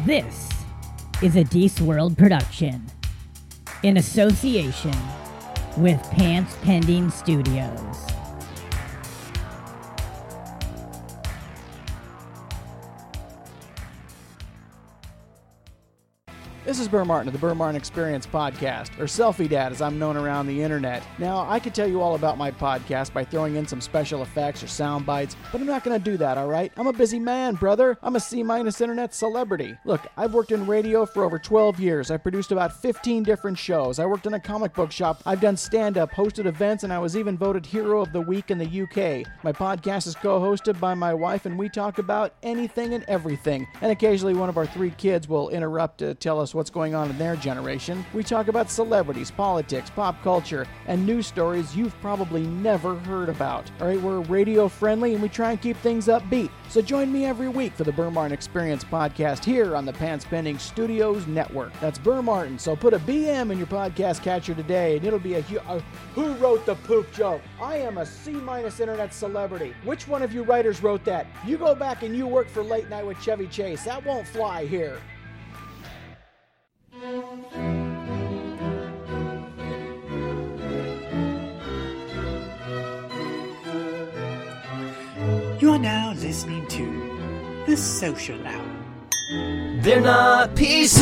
This is a Deece World production in association with Pants Pending Studios. This is Burr Martin of the Burr Martin Experience podcast, or Selfie Dad as I'm known around the internet. Now, I could tell you all about my podcast by throwing in some special effects or sound bites, but I'm not going to do that, all right? I'm a busy man, brother. I'm a C-minus internet celebrity. Look, I've worked in radio for over 12 years. I've produced about 15 different shows. I worked in a comic book shop. I've done stand-up, hosted events, and I was even voted Hero of the Week in the UK. My podcast is co-hosted by my wife, and we talk about anything and everything. And occasionally one of our 3 kids will interrupt to tell us what's going on in their generation. We talk about celebrities, politics, pop culture, and news stories you've probably never heard about. All right, we're radio friendly and we try and keep things upbeat. So join me every week for the Burr Martin Experience podcast here on the Pants Pending Studios Network. That's Burr Martin, so put a BM in your podcast catcher today and it'll be who wrote the poop joke? I am a C-minus internet celebrity. Which one of you writers wrote that? You go back and you work for Late Night with Chevy Chase. That won't fly here. You are now listening to The Social Hour. They're not PC,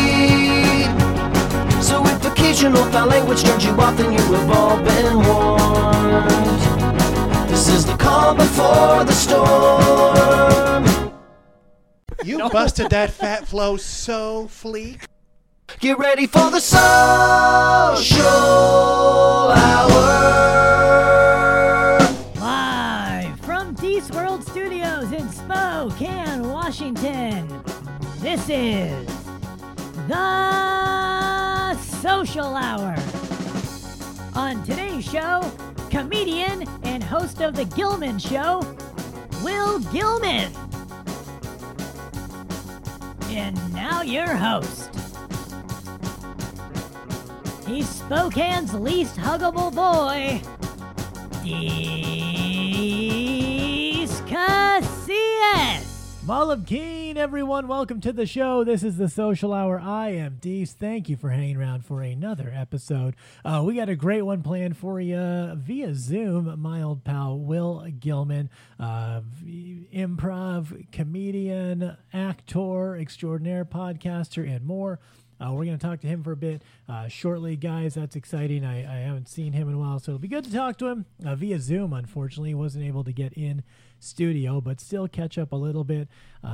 so if occasional foul language turns you off, then you have all been warned. This is the calm before the storm. You busted that fat flow so fleek. Get ready for the social hour. Live from Deece World Studios in Spokane, Washington. This is the Social Hour. On today's show, comedian and host of The Gilman Show, Will Gilman. And now your host. He's Spokane's least huggable boy, Deece Casillas. Malum Keen, everyone. Welcome to the show. This is the Social Hour. I am Deece. Thank you for hanging around for another episode. We got a great one planned for you via Zoom. My old pal, Will Gilman, improv, comedian, actor, extraordinaire, podcaster, and more. We're going to talk to him for a bit shortly, guys. That's exciting. I haven't seen him in a while, so it'll be good to talk to him via Zoom. Unfortunately, wasn't able to get in studio, but still catch up a little bit.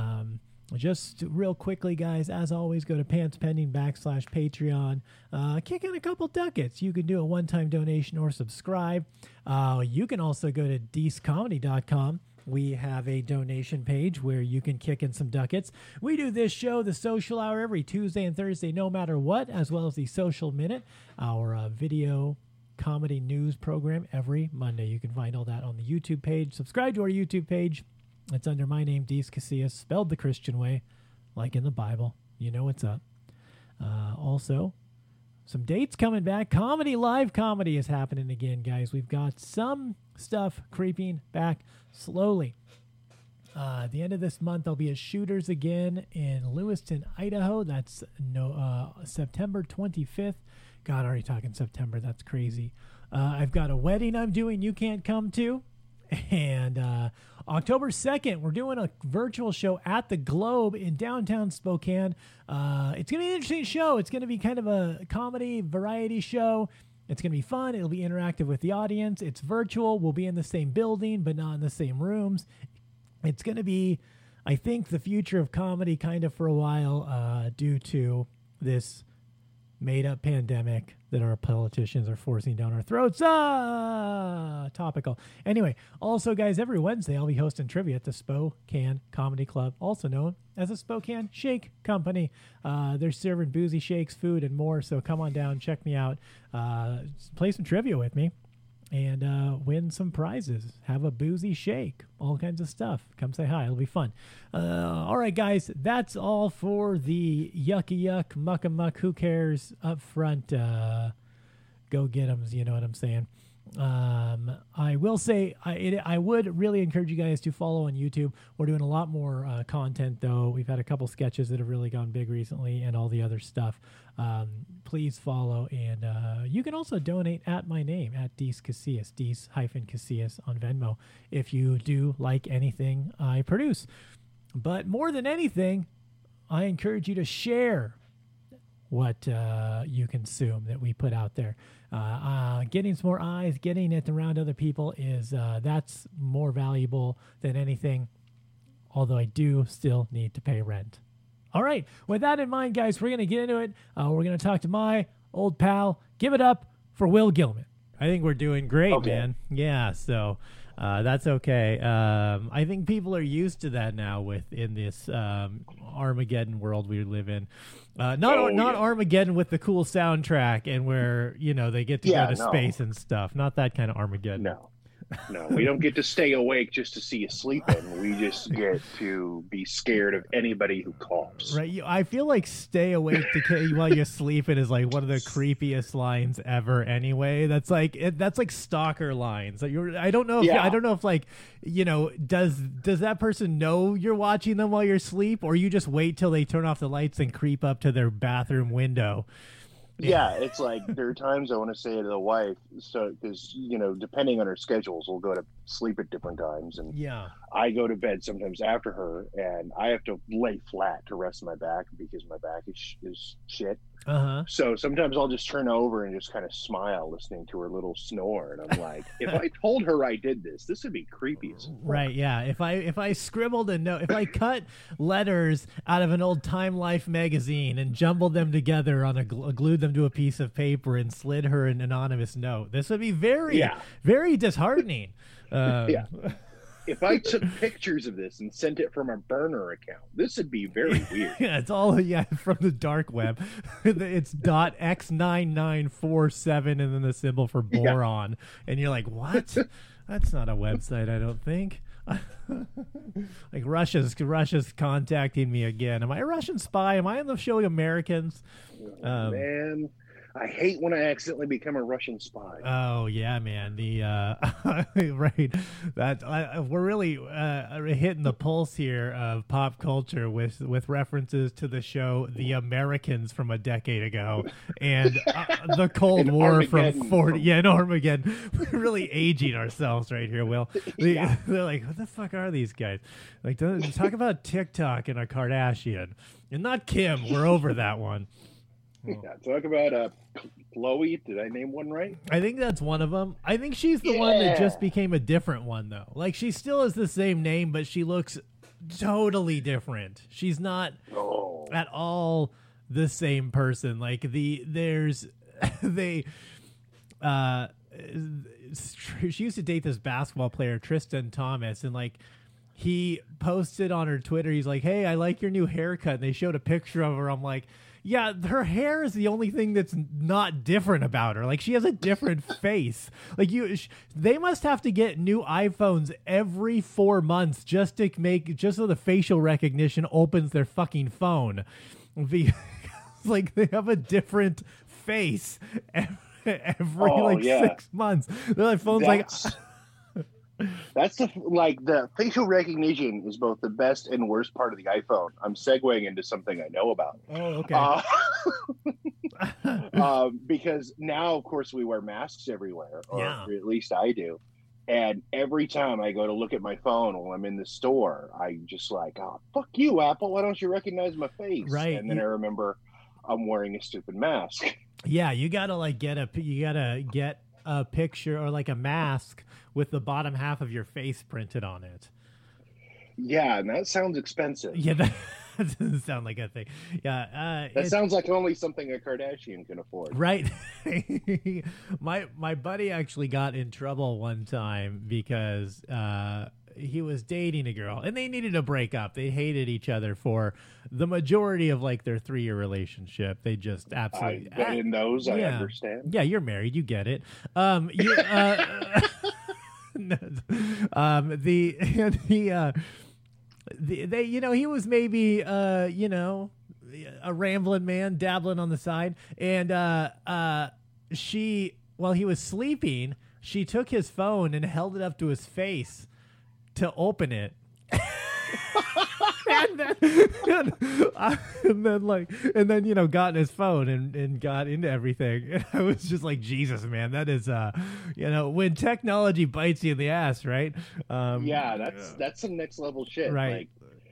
Just real quickly, guys, as always, go to pantspending.com/Patreon. Kick in a couple ducats. You can do a one-time donation or subscribe. You can also go to deececomedy.com. We have a donation page where you can kick in some ducats. We do this show, The Social Hour, every Tuesday and Thursday, no matter what, as well as the Social Minute, our video comedy news program every Monday. You can find all that on the YouTube page. Subscribe to our YouTube page. It's under my name, Deece Casillas, spelled the Christian way, like in the Bible. You know what's up. Also, some dates coming back. Live comedy is happening again, guys. We've got some stuff creeping back slowly. At the end of this month, I'll be at Shooters again in Lewiston, Idaho. That's September 25th. God, already talking September. That's crazy. I've got a wedding I'm doing you can't come to. And October 2nd, we're doing a virtual show at the Globe in downtown Spokane. It's going to be an interesting show. It's going to be kind of a comedy variety show. It's going to be fun. It'll be interactive with the audience. It's virtual. We'll be in the same building, but not in the same rooms. It's going to be, I think, the future of comedy kind of for a while due to this made-up pandemic that our politicians are forcing down our throats. Topical. Anyway, also, guys, every Wednesday I'll be hosting trivia at the Spokane Comedy Club, also known as the Spokane Shake Company. They're serving boozy shakes, food, and more, so come on down, check me out, play some trivia with me, and win some prizes. Have a boozy shake, all kinds of stuff. Come say hi. It'll be fun. All right, guys, that's all for the yucky yuck, mucka muck, who cares up front. Go get 'em, you know what I'm saying. I will say I would really encourage you guys to follow on YouTube. We're doing a lot more content, though. We've had a couple sketches that have really gone big recently and all the other stuff. Please follow, and you can also donate at my name, at Dees Casillas, Dees-Casillas on Venmo, if you do like anything I produce. But more than anything, I encourage you to share what you consume that we put out there. Getting some more eyes, getting it around other people is that's more valuable than anything, although I do still need to pay rent. All right, with that in mind, guys, we're going to get into it. We're going to talk to my old pal. Give it up for Will Gilman. I think we're doing great, man. Yeah, so that's okay. I think people are used to that now within this Armageddon world we live in. Not Armageddon with the cool soundtrack and where, they get to go to space and stuff. Not that kind of Armageddon. No, we don't get to stay awake just to see you sleeping. We just get to be scared of anybody who coughs. Right. I feel like stay awake while you're sleeping is like one of the creepiest lines ever anyway. That's like stalker lines. I don't know if like, does that person know you're watching them while you're asleep, or you just wait till they turn off the lights and creep up to their bathroom window? Yeah, it's like there are times I want to say to the wife, so because depending on her schedules, we'll go to sleep at different times, and I go to bed sometimes after her, and I have to lay flat to rest my back because my back is shit. So sometimes I'll just turn over and just kind of smile listening to her little snore, and I'm like, if I told her I did this would be creepy as fuck. Right? Yeah. If I scribbled a note, if I cut letters out of an old Time Life magazine and jumbled them together on glued them to a piece of paper and slid her an anonymous note, this would be very, very disheartening. If I took pictures of this and sent it from a burner account, this would be very weird. Yeah, it's all from the dark web. It's .x9947 and then the symbol for boron, and you're like, what? That's not a website, I don't think. Like Russia's contacting me again. Am I a Russian spy? Am I on the show Americans? Man, I hate when I accidentally become a Russian spy. Oh yeah, man. The right, that we're really hitting the pulse here of pop culture with references to the show The Americans from a decade ago and the Cold War from 40. Yeah, in Armageddon. We're really aging ourselves right here, Will. They're like, what the fuck are these guys? Like, talk about TikTok and a Kardashian, and not Kim. We're over that one. Yeah, talk about Chloe. Did I name one right? I think that's one of them. I think she's the one that just became a different one, though. Like, she still has the same name, but she looks totally different. She's not at all the same person. Like, she used to date this basketball player, Tristan Thomas, and like, he posted on her Twitter, he's like, hey, I like your new haircut. And they showed a picture of her. I'm like, yeah, her hair is the only thing that's not different about her. Like, she has a different face. Like, they must have to get new iPhones every 4 months just so the facial recognition opens their fucking phone. Like, they have a different face every 6 months. Their phone's That's the facial recognition is both the best and worst part of the iPhone. I'm segueing into something I know about. Oh, okay. Because now, of course, we wear masks everywhere, or at least I do. And every time I go to look at my phone while I'm in the store, I'm just like, oh, fuck you, Apple. Why don't you recognize my face? Right. And then I remember I'm wearing a stupid mask. Yeah, you gotta get a picture or like a mask with the bottom half of your face printed on it. Yeah, and that sounds expensive. Yeah, that doesn't sound like a thing. Yeah, that sounds like only something a Kardashian can afford. Right. My buddy actually got in trouble one time because he was dating a girl and they needed to break up. They hated each other for the majority of like their 3-year relationship. They just absolutely. In those, I understand. Yeah, you're married. You get it. He was maybe a rambling man dabbling on the side, and while he was sleeping, she took his phone and held it up to his face to open it. and then you know, got in his phone and got into everything. And I was just like, Jesus, man, that is you know, when technology bites you in the ass, right? That's some next level shit, right?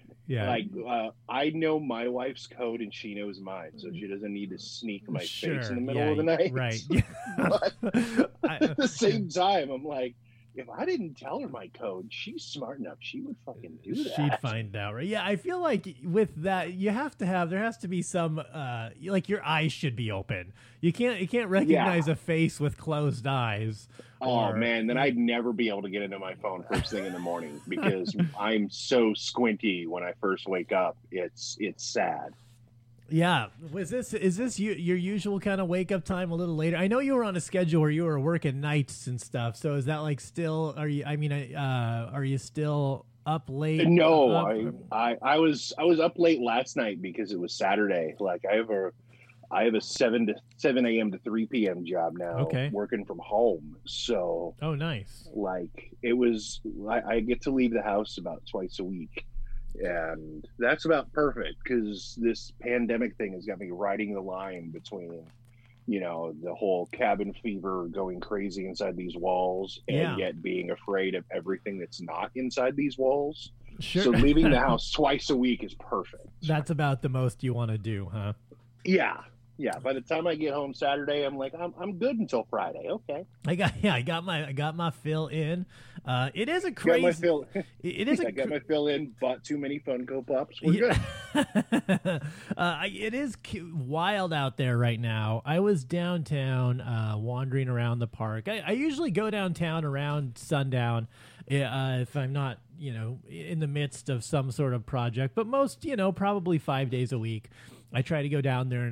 I know my wife's code and she knows mine, so she doesn't need to sneak my face in the middle of the night. Right. But at the same time, I'm like, if I didn't tell her my code, she's smart enough. She would fucking do that. She'd find out, right? Yeah, I feel like with that, there has to be some, like your eyes should be open. You can't recognize a face with closed eyes. Oh man, then I'd never be able to get into my phone first thing in the morning because I'm so squinty when I first wake up. It's sad. Yeah. Is this your usual kind of wake up time a little later? I know you were on a schedule where you were working nights and stuff. So is that like still, are you still up late? No, I was up late last night because it was Saturday. Like I have a 7 a.m. to 3 p.m. job now, working from home. So, oh, nice. Like I get to leave the house about twice a week. And that's about perfect because this pandemic thing has got me riding the line between, you know, the whole cabin fever going crazy inside these walls and yet being afraid of everything that's not inside these walls. Sure. So leaving the house twice a week is perfect. That's about the most you want to do, huh? Yeah. Yeah, by the time I get home Saturday, I'm like, I'm good until Friday. Okay. I got my fill in. It is a crazy. I got my fill in. Bought too many Funko Pops. We're good. It is wild out there right now. I was downtown, wandering around the park. I usually go downtown around sundown, if I'm not, you know, in the midst of some sort of project. But most, you know, probably 5 days a week, I try to go down there and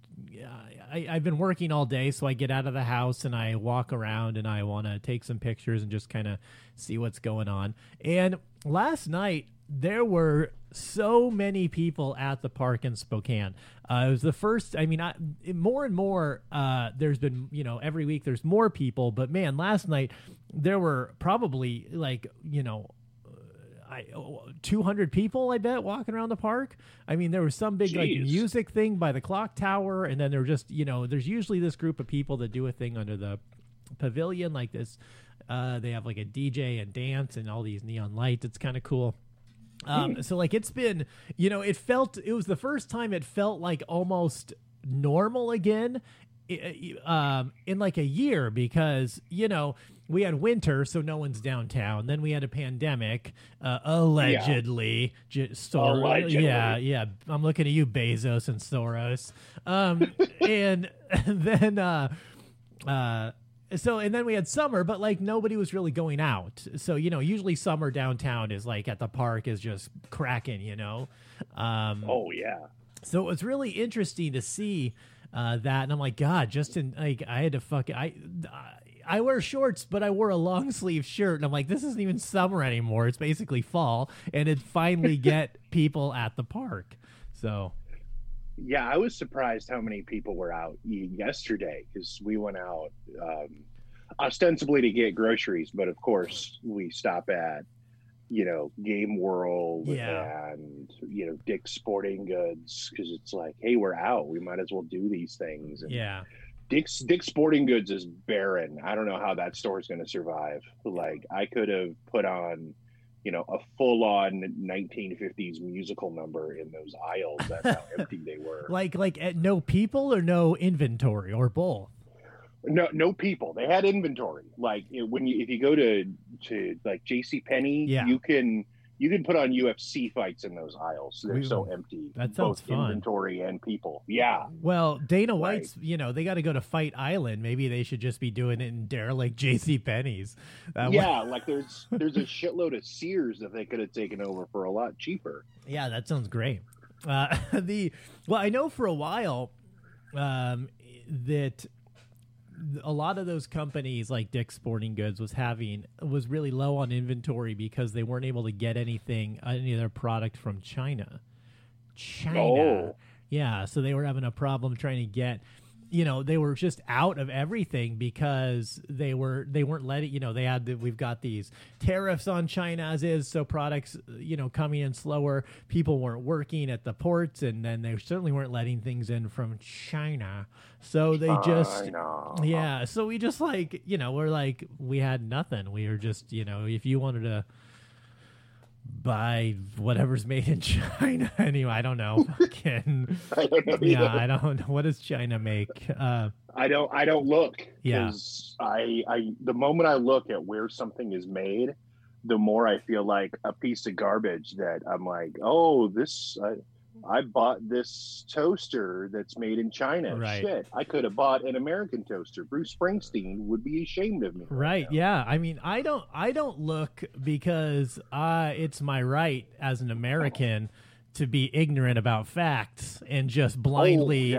I've been working all day, so I get out of the house and I walk around and I want to take some pictures and just kind of see what's going on. And last night, there were so many people at the park in Spokane. It was the first, more and more, there's been, you know, every week there's more people, but man, last night there were probably 200 people, I bet, walking around the park. I mean, there was some big like music thing by the clock tower, and then there were just, you know, there's usually this group of people that do a thing under the pavilion like this. They have like a DJ and dance and all these neon lights. It's kind of cool. So like it's been, you know, it was the first time it felt like almost normal again in like a year, because, you know, we had winter, so no one's downtown. Then we had a pandemic, allegedly. Allegedly. Yeah. I'm looking at you, Bezos and Soros. And then we had summer, but like nobody was really going out. So, you know, usually summer downtown is like at the park is just cracking, you know? Oh yeah. So it was really interesting to see that. And I'm like, God, Justin, like I had to I wear shorts, but I wore a long sleeve shirt, and I'm like, this isn't even summer anymore. It's basically fall, and it finally get people at the park. So, yeah, I was surprised how many people were out yesterday because we went out ostensibly to get groceries, but of course we stop at, you know, Game World and, you know, Dick's Sporting Goods because it's like, hey, we're out. We might as well do these things. And Dick's Sporting Goods is barren. I don't know how that store is going to survive. Like, I could have put on, you know, a full-on 1950s musical number in those aisles. That's how empty they were. Like no people or no inventory or both? No people. They had inventory. Like if you go to like JCPenney, you can put on UFC fights in those aisles. They're so empty. That sounds both fun. Inventory and people. Yeah. Well, Dana White's, you know, they got to go to Fight Island. Maybe they should just be doing it in derelict JCPenney's. Like there's a shitload of Sears that they could have taken over for a lot cheaper. Yeah, that sounds great. I know for a while that a lot of those companies like Dick's Sporting Goods was really low on inventory because they weren't able to get any of their product from China. Oh. Yeah, so they were having a problem trying to get they were just out of everything because they weren't letting, we've got these tariffs on China as is. So products, coming in slower, people weren't working at the ports, and then they certainly weren't letting things in from China. So they just, so we just we're like, we had nothing. We were just, if you wanted to buy whatever's made in China. Anyway, I don't know. I don't know. What does China make? I don't look. Yeah. The moment I look at where something is made, the more I feel like a piece of garbage that I'm like, oh, I bought this toaster that's made in China. Right. Shit, I could have bought an American toaster. Bruce Springsteen would be ashamed of me. Right. Yeah. I mean, I don't look because it's my right as an American to be ignorant about facts and just blindly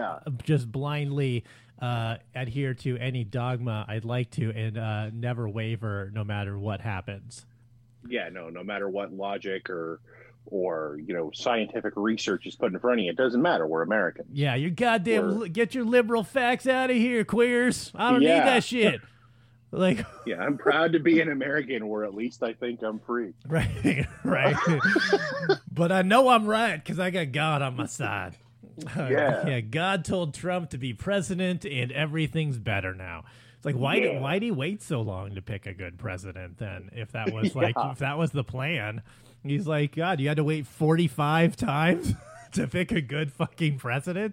adhere to any dogma I'd like to, and never waver no matter what happens. Yeah. No matter what logic or scientific research is put in front of you. It doesn't matter. We're Americans. Yeah, you goddamn get your liberal facts out of here, queers. I don't need that shit. Yeah, I'm proud to be an American, or at least I think I'm free. Right. But I know I'm right because I got God on my side. Yeah, God told Trump to be president, and everything's better now. It's like, why did he wait so long to pick a good president then? If that was if that was the plan. He's like, God, you had to wait 45 times to pick a good fucking president?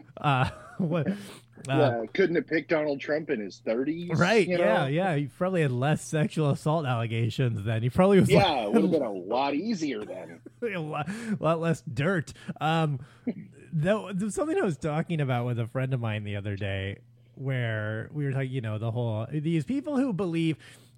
Couldn't have picked Donald Trump in his 30s? Right, yeah. He probably had less sexual assault allegations then. He probably was it would have been a lot easier then. a lot less dirt. Though, there's something I was talking about with a friend of mine the other day where we were talking, the whole, these people who believe,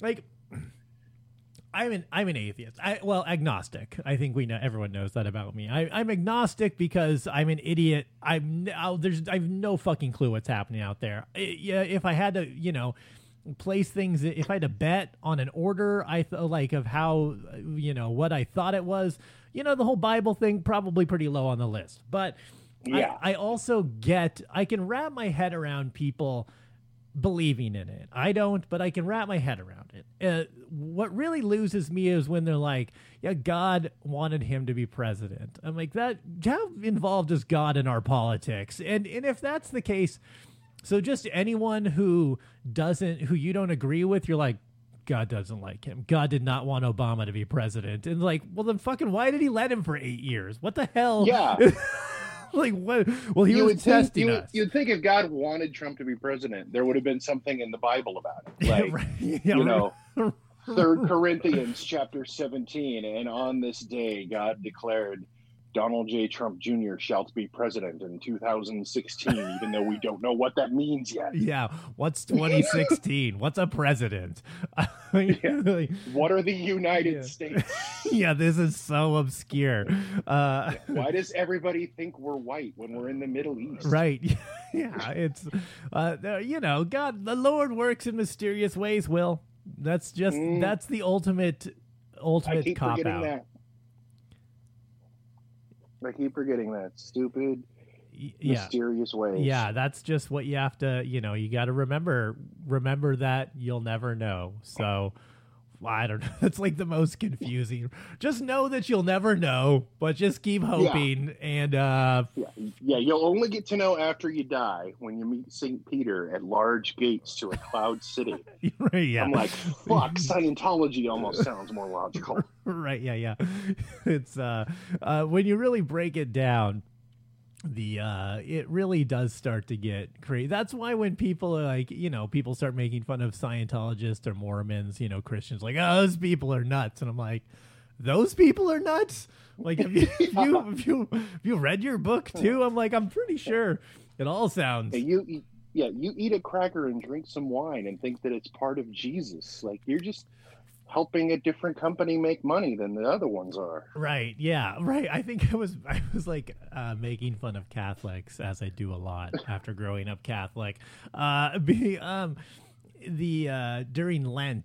I'm an atheist. Agnostic. I think everyone knows that about me. I'm agnostic because I'm an idiot. I have no fucking clue what's happening out there. If I had to, place things, if I had to bet on an order, of how, what I thought it was, the whole Bible thing, probably pretty low on the list. But I also I can wrap my head around people believing in it. I don't, but I can wrap my head around it. What really loses me is when they're like, yeah, God wanted him to be president. I'm like, how involved is God in our politics? And if that's the case, so just anyone who you don't agree with, you're like, God doesn't like him. God did not want Obama to be president. And well, then fucking why did he let him for 8 years? What the hell? Yeah. What? Well, he was testing us. You'd think if God wanted Trump to be president, there would have been something in the Bible about it. 3 Corinthians chapter 17, and on this day God declared Donald J. Trump Jr. shall be president in 2016, even though we don't know what that means yet. Yeah, what's 2016? What's a president? What are the United States? Yeah, this is so obscure. Why does everybody think we're white when we're in the Middle East? Right. Yeah, it's, God, the Lord works in mysterious ways, Will. That's just, that's the ultimate cop-out. I keep forgetting that. Stupid, mysterious ways. Yeah, that's just what you have to, you got to remember that you'll never know. So, I don't know. It's like the most confusing. Just know that you'll never know, but just keep hoping. And you'll only get to know after you die when you meet St. Peter at large gates to a cloud city. Right, yeah. I'm like, fuck, Scientology almost sounds more logical. Right, yeah. It's when you really break it down, it really does start to get crazy. That's why when people are like, people start making fun of Scientologists or Mormons, Christians, like, oh, those people are nuts. And I'm like, those people are nuts? Like, have you read your book too? I'm like, I'm pretty sure it all sounds. You eat a cracker and drink some wine and think that it's part of Jesus. Like, you're just helping a different company make money than the other ones are. Right. Yeah. Right. I think I was like making fun of Catholics, as I do a lot after growing up Catholic. During Lent,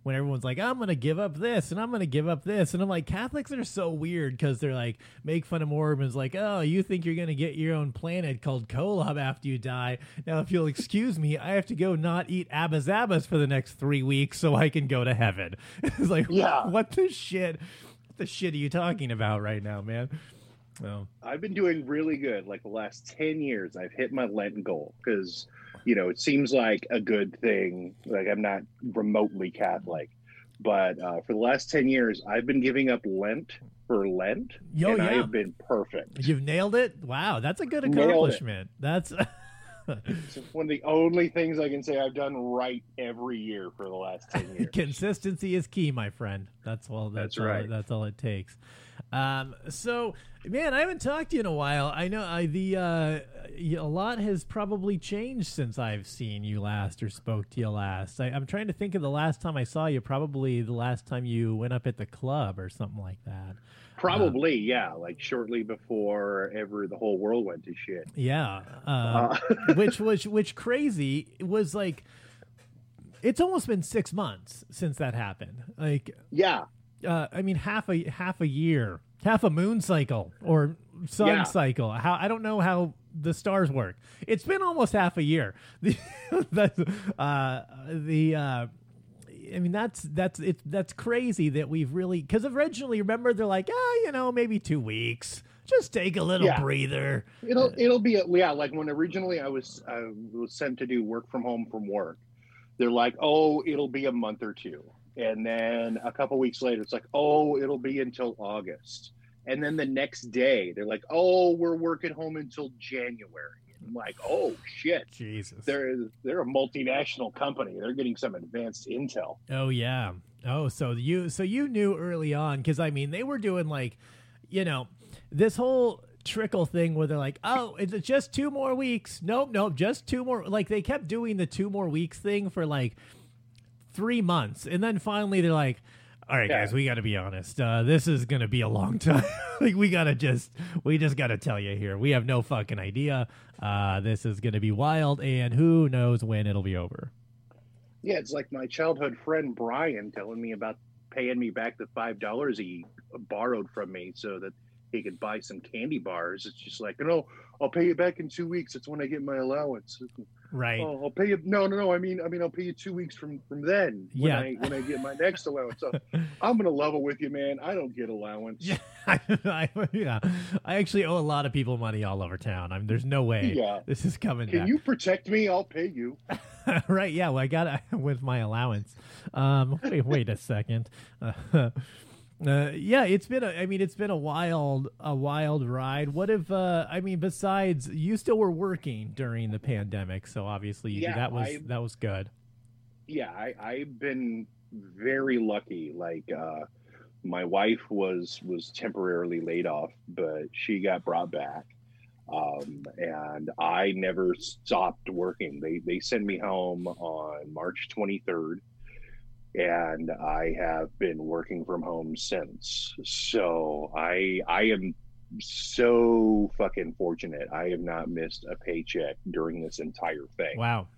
when everyone's like, I'm going to give up this and I'm going to give up this. And I'm like, Catholics are so weird because they're like, make fun of Mormons like, oh, you think you're going to get your own planet called Kolob after you die. Now, if you'll excuse me, I have to go not eat Abba Zabbas for the next 3 weeks so I can go to heaven. It's like, what the shit? What the shit are you talking about right now, man? Well, I've been doing really good. Like the last 10 years, I've hit my Lent goal because, it seems like a good thing. Like I'm not remotely Catholic, but for the last 10 years, I've been giving up Lent for Lent, and I have been perfect. You've nailed it. Wow, that's a good accomplishment. That's it's one of the only things I can say I've done right every year for the last 10 years. Consistency is key, my friend. That's right. That's all it takes. So, man, I haven't talked to you in a while. I know a lot has probably changed since I've seen you last or spoke to you last. I'm trying to think of the last time I saw you, probably the last time you went up at the club or something like that. Probably, yeah, like shortly before the whole world went to shit. Yeah, which crazy was like, it's almost been 6 months since that happened. Like, yeah. I mean, half a year, half a moon cycle or sun cycle. I don't know how the stars work. It's been almost half a year. I mean, that's crazy that we've really, because originally, remember, they're like, maybe 2 weeks. Just take a little breather. It'll be like when originally I was sent to do work from home from work. They're like, oh, it'll be a month or two. And then a couple weeks later, it's like, oh, it'll be until August. And then the next day, they're like, oh, we're working home until January. And I'm like, oh, shit. Jesus. They're a multinational company. They're getting some advanced intel. Oh, yeah. Oh, so you knew early on, because, I mean, they were doing like, this whole trickle thing where they're like, oh, it's just 2 more weeks. Nope, just 2 more. Like, they kept doing the 2 more weeks thing for like 3 months, and then finally they're like, all right, guys, we got to be honest, this is gonna be a long time. Like, we just gotta tell you here, we have no fucking idea. This is gonna be wild, and who knows when it'll be over. Yeah, it's like my childhood friend Brian telling me about paying me back the $5 he borrowed from me so that he could buy some candy bars. It's just like, I'll pay you back in 2 weeks. It's when I get my allowance. Right. Oh, I'll pay you. No. I mean, I'll pay you 2 weeks from then when I get my next allowance. So I'm gonna level with you, man. I don't get allowance. Yeah, I actually owe a lot of people money all over town. There's no way this is coming. Can you protect me? I'll pay you. Right. Yeah. Well, I got it with my allowance. Wait a second. It's been a wild ride. What if besides, you still were working during the pandemic, so obviously that was good. Yeah, I've been very lucky. Like my wife was temporarily laid off, but she got brought back. And I never stopped working. They sent me home on March 23rd. And I have been working from home since. So I am so fucking fortunate. I have not missed a paycheck during this entire thing. Wow.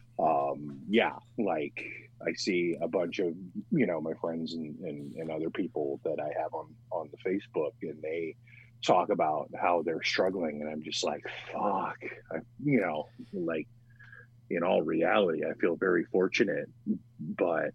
Like I see a bunch of, my friends and other people that I have on the Facebook, and they talk about how they're struggling. And I'm just like, fuck, like in all reality, I feel very fortunate, but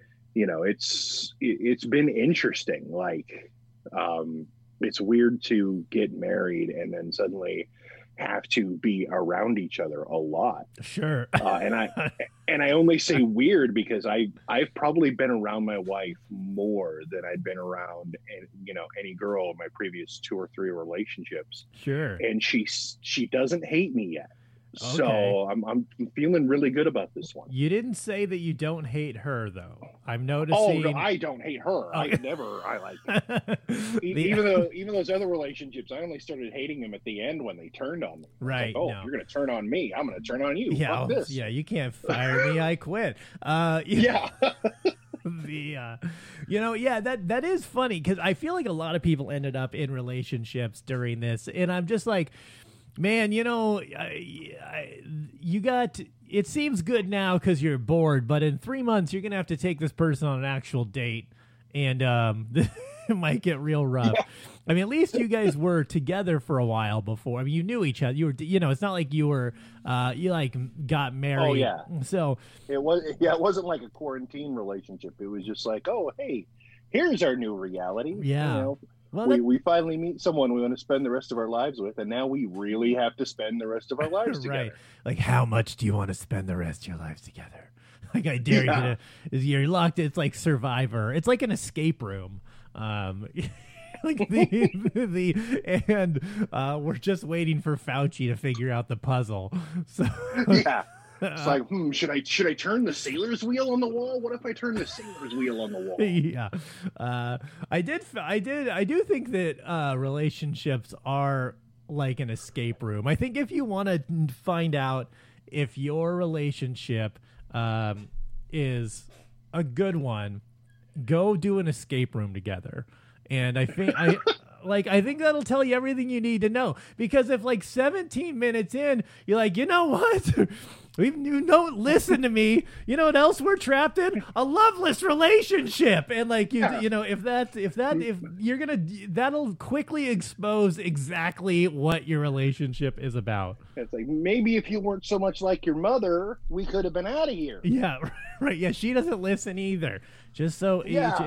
it's been interesting. Like, it's weird to get married and then suddenly have to be around each other a lot. Sure. And I only say weird because I've probably been around my wife more than I'd been around, any girl in my previous 2 or 3 relationships. Sure. And she doesn't hate me yet. Okay. So I'm feeling really good about this one. You didn't say that you don't hate her, though. I'm noticing. Oh no, I don't hate her. Even those other relationships, I only started hating them at the end when they turned on me. Right. Like, you're going to turn on me. I'm going to turn on you. Yeah. Fuck this. Yeah. You can't fire me. I quit. Yeah. That is funny because I feel like a lot of people ended up in relationships during this, and I'm just like, Man, it seems good now because you're bored, but in 3 months, you're going to have to take this person on an actual date, and it might get real rough. Yeah. I mean, at least you guys were together for a while before. I mean, you knew each other. You were, it's not like you were, got married. Oh, yeah. So it wasn't like a quarantine relationship. It was just like, oh, hey, here's our new reality. Yeah. Well, we finally meet someone we want to spend the rest of our lives with, and now we really have to spend the rest of our lives together. Right. Like, how much do you want to spend the rest of your lives together? Like, I dare you to. You're locked. It's like Survivor. It's like an escape room. Like we're just waiting for Fauci to figure out the puzzle. So yeah. It's like, should I turn the sailor's wheel on the wall? What if I turn the sailor's wheel on the wall? Yeah. I do think that relationships are like an escape room. I think if you want to find out if your relationship is a good one, go do an escape room together. And I think I think that'll tell you everything you need to know. Because if like 17 minutes in, you're like, you know what? You don't listen to me. You know what else we're trapped in? A loveless relationship. And like if you're gonna, that'll quickly expose exactly what your relationship is about. It's like, maybe if you weren't so much like your mother, we could have been out of here. Yeah, right. Yeah, she doesn't listen either. Just so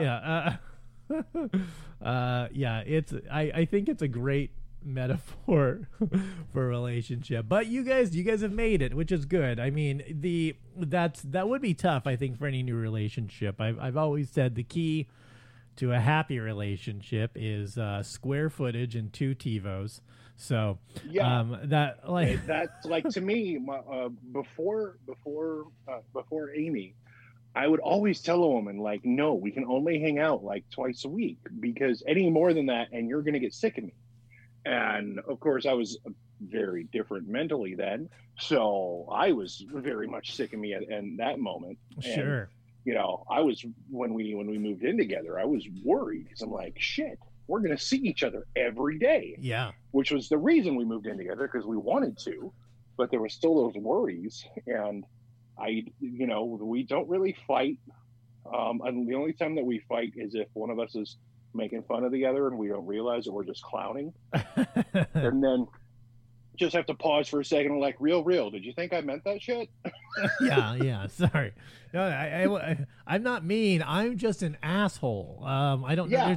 I think it's a great metaphor for a relationship, but you guys have made it, which is good. I mean, that would be tough, I think, for any new relationship. I've always said the key to a happy relationship is square footage and 2 TiVos. So that's like, to me, before Amy, I would always tell a woman, like, no, we can only hang out like twice a week, because any more than that and you're going to get sick of me. And of course, I was very different mentally then. So I was very much sick of me at that moment. Sure. And, I was, when we moved in together, I was worried because I'm like, shit, we're going to see each other every day. Yeah. Which was the reason we moved in together, because we wanted to, but there were still those worries. And we don't really fight. And the only time that we fight is if one of us is making fun of the other and we don't realize that we're just clowning. And then just have to pause for a second and like, real, did you think I meant that shit? Yeah. Sorry. No, I'm not mean. I'm just an asshole. I don't know.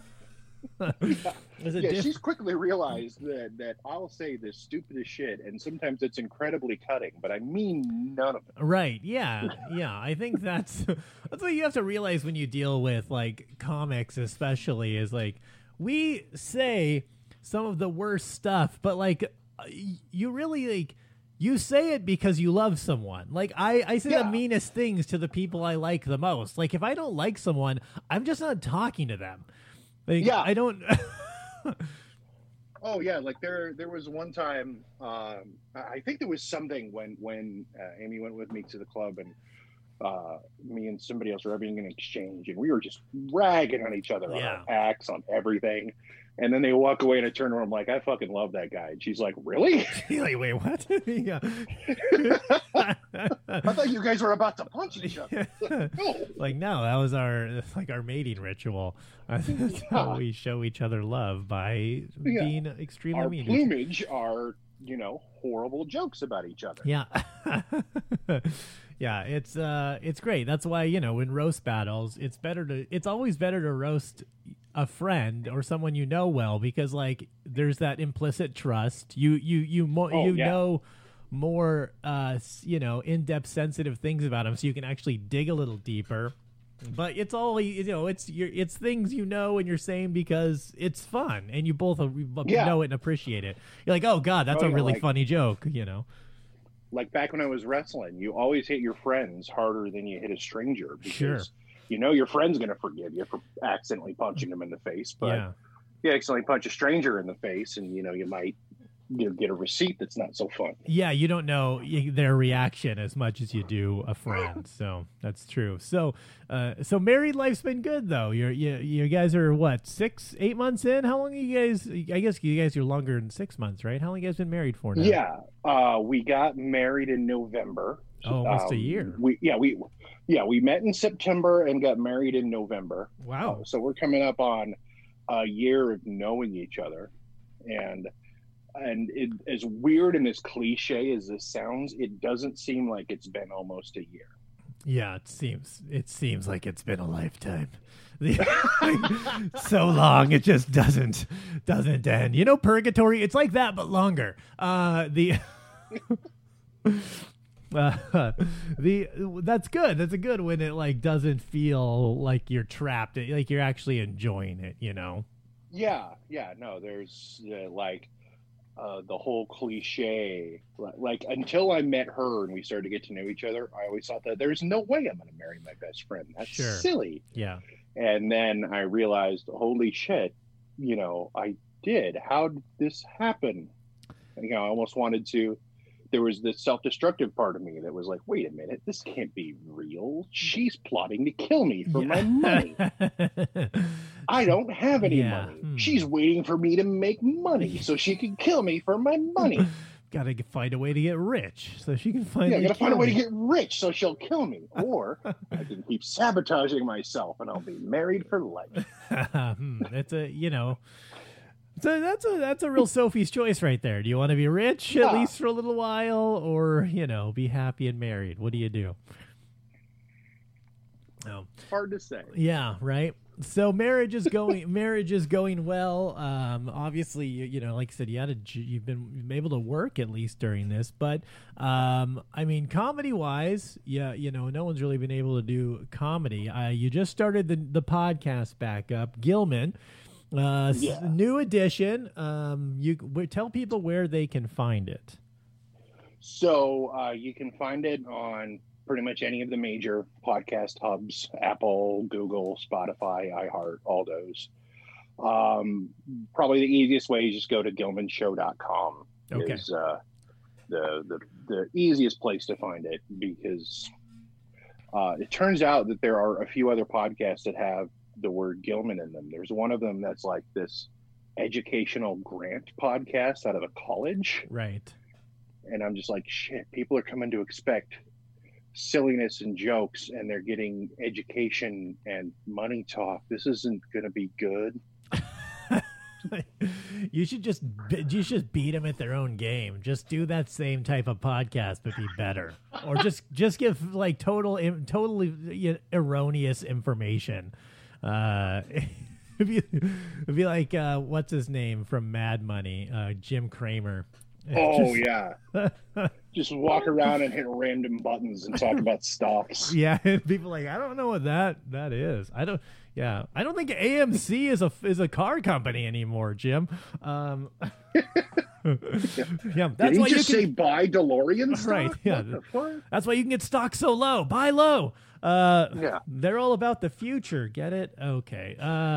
She's quickly realized that I'll say the stupidest shit, and sometimes it's incredibly cutting, but I mean none of it. Right? Yeah. I think that's what you have to realize when you deal with like comics, especially, is like we say some of the worst stuff, but like you really like. You say it because you love someone. Like, I say the meanest things to the people I like the most. Like, if I don't like someone, I'm just not talking to them. Like, I don't... Oh, yeah. Like, there was one time, I think there was something when Amy went with me to the club, and me and somebody else were having an exchange, and we were just ragging on each other on our acts, on everything. And then they walk away, and I turn around, I'm like, I fucking love that guy. And she's like, really? Like, wait, what? Yeah. I thought you guys were about to punch each other. Like, no, that was our mating ritual. That's how we show each other love, by being extremely mean. Our plumage are, horrible jokes about each other. Yeah. Yeah, it's great. That's why, in roast battles, it's always better to roast a friend or someone you know well, because like there's that implicit trust. You know more in-depth sensitive things about them, so you can actually dig a little deeper. But it's all it's things and you're saying because it's fun and you both know it and appreciate it. You're like, oh god, that's a really funny joke, Like back when I was wrestling, you always hit your friends harder than you hit a stranger, because sure. Your friend's going to forgive you for accidentally punching them in the face, but you accidentally punch a stranger in the face, and you might get a receipt that's not so fun. Yeah, you don't know their reaction as much as you do a friend. So that's true. So married life's been good though. You guys are what, 8 months in? How long are you guys? I guess you guys are longer than 6 months, right? How long you guys been married for now? Yeah, we got married in November. Oh, almost a year. We met in September and got married in November. Wow. So we're coming up on a year of knowing each other, and it, as weird and as cliche as this sounds, it doesn't seem like it's been almost a year. Yeah, it seems like it's been a lifetime. So long, it just doesn't end. You know, purgatory, it's like that but longer. That's good. That's a good when it like doesn't feel like you're trapped, like you're actually enjoying it, you know. Yeah, no, there's the whole cliche, like until I met her and we started to get to know each other, I always thought that there's no way I'm going to marry my best friend. That's silly. Yeah. And then I realized, holy shit, you know, I did. How did this happen? You know, I almost wanted to. There was this self-destructive part of me that was like, wait a minute, this can't be real. She's plotting to kill me for my money. I don't have any money. She's waiting for me to make money so she can kill me for my money. Gotta find a way to get rich so she can find. Yeah, gotta find a way to get rich so she'll kill me, or I can keep sabotaging myself and I'll be married for life. That's a, you know. So that's a real Sophie's choice right there. Do you want to be rich at least for a little while, or, you know, be happy and married? What do you do? Oh, hard to say. Yeah, right. So marriage is going well. Obviously, you know, like I said, you've been able to work at least during this, but I mean, comedy wise, yeah, you know, no one's really been able to do comedy. You just started the podcast back up, Gilman. New edition. You tell people where they can find it. So you can find it on pretty much any of the major podcast hubs: Apple, Google, Spotify, iHeart, all those. Probably the easiest way is just go to gilmanshow.com. Okay. Is the easiest place to find it, because it turns out that there are a few other podcasts that have the word Gilman in them. There's one of them that's like this educational grant podcast out of a college. Right. And I'm just like, shit, people are coming to expect silliness and jokes, and they're getting education and money talk. This isn't going to be good. You should just beat them at their own game. Just do that same type of podcast, but be better. Or just give like totally erroneous information. It'd be like what's his name from Mad Money, Jim Cramer. Just walk around and hit random buttons and talk about stocks. Yeah, people are like, I don't know what that is. I don't think AMC is a car company anymore, Jim. Yeah, that's Did why he just say buy DeLorean stock? Right. Yeah, that's why you can get stock so low. Buy low. They're all about the future. Get it? Okay.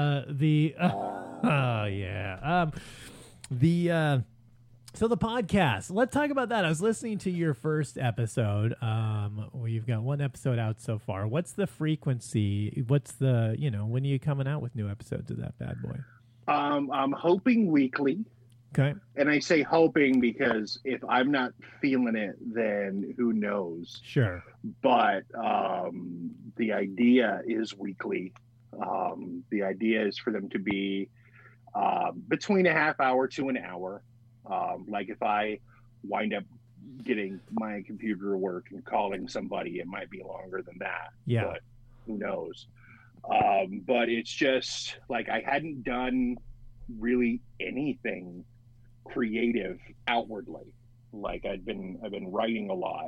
So the podcast, let's talk about that. I was listening to your first episode. Well, you've got one episode out so far. What's the frequency? What's the, when are you coming out with new episodes of that bad boy? I'm hoping weekly. Okay. And I say hoping because if I'm not feeling it, then who knows? Sure. But the idea is weekly. The idea is for them to be between a half hour to an hour. Like if I wind up getting my computer to work and calling somebody, it might be longer than that. Yeah. But who knows? But it's just like I hadn't done really anything creative outwardly. Like I've been writing a lot.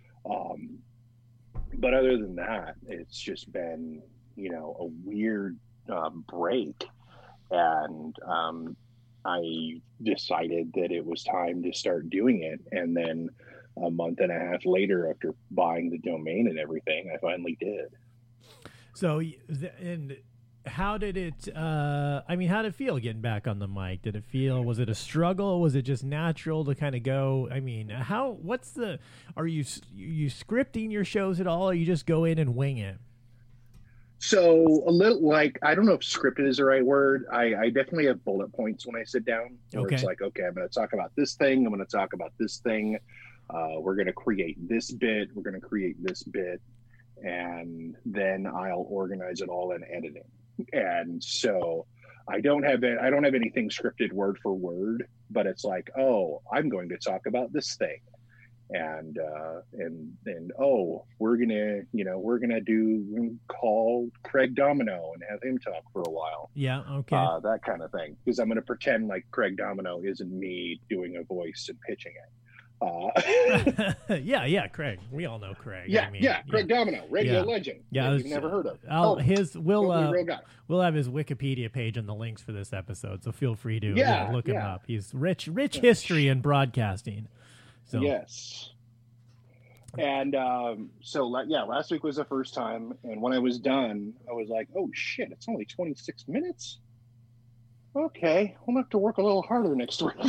But other than that, it's just been, a weird break. And I decided that it was time to start doing it. And then a month and a half later, after buying the domain and everything, I finally did. So, and how did it how did it feel getting back on the mic? Was it a struggle? Was it just natural to kind of go? I mean, are you scripting your shows at all, or you just go in and wing it? So a little, like, I don't know if scripted is the right word. I definitely have bullet points when I sit down. Where Okay. It's like, okay, I'm going to talk about this thing. I'm going to talk about this thing. We're going to create this bit. We're going to create this bit. And then I'll organize it all in editing. And so I don't have anything scripted word for word, but it's like, oh, I'm going to talk about this thing. And we're gonna call Craig Domino and have him talk for a while. Yeah, okay. That kind of thing, because I'm gonna pretend like Craig Domino isn't me doing a voice and pitching it. Yeah, Craig. We all know Craig. Craig Domino, radio legend. Yeah, you've never heard of. We'll have his Wikipedia page and the links for this episode, so feel free to look him up. He's rich history in broadcasting. So. Yes. And last week was the first time, and when I was done, I was like, oh shit, it's only 26 minutes? Okay, I'm gonna have to work a little harder next week.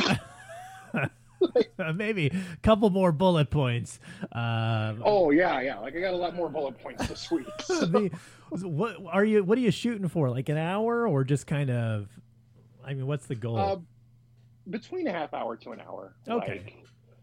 Maybe a couple more bullet points. Like I got a lot more bullet points this week. So. What are you shooting for? Like an hour, or just kind of, I mean, what's the goal? Between a half hour to an hour. Okay.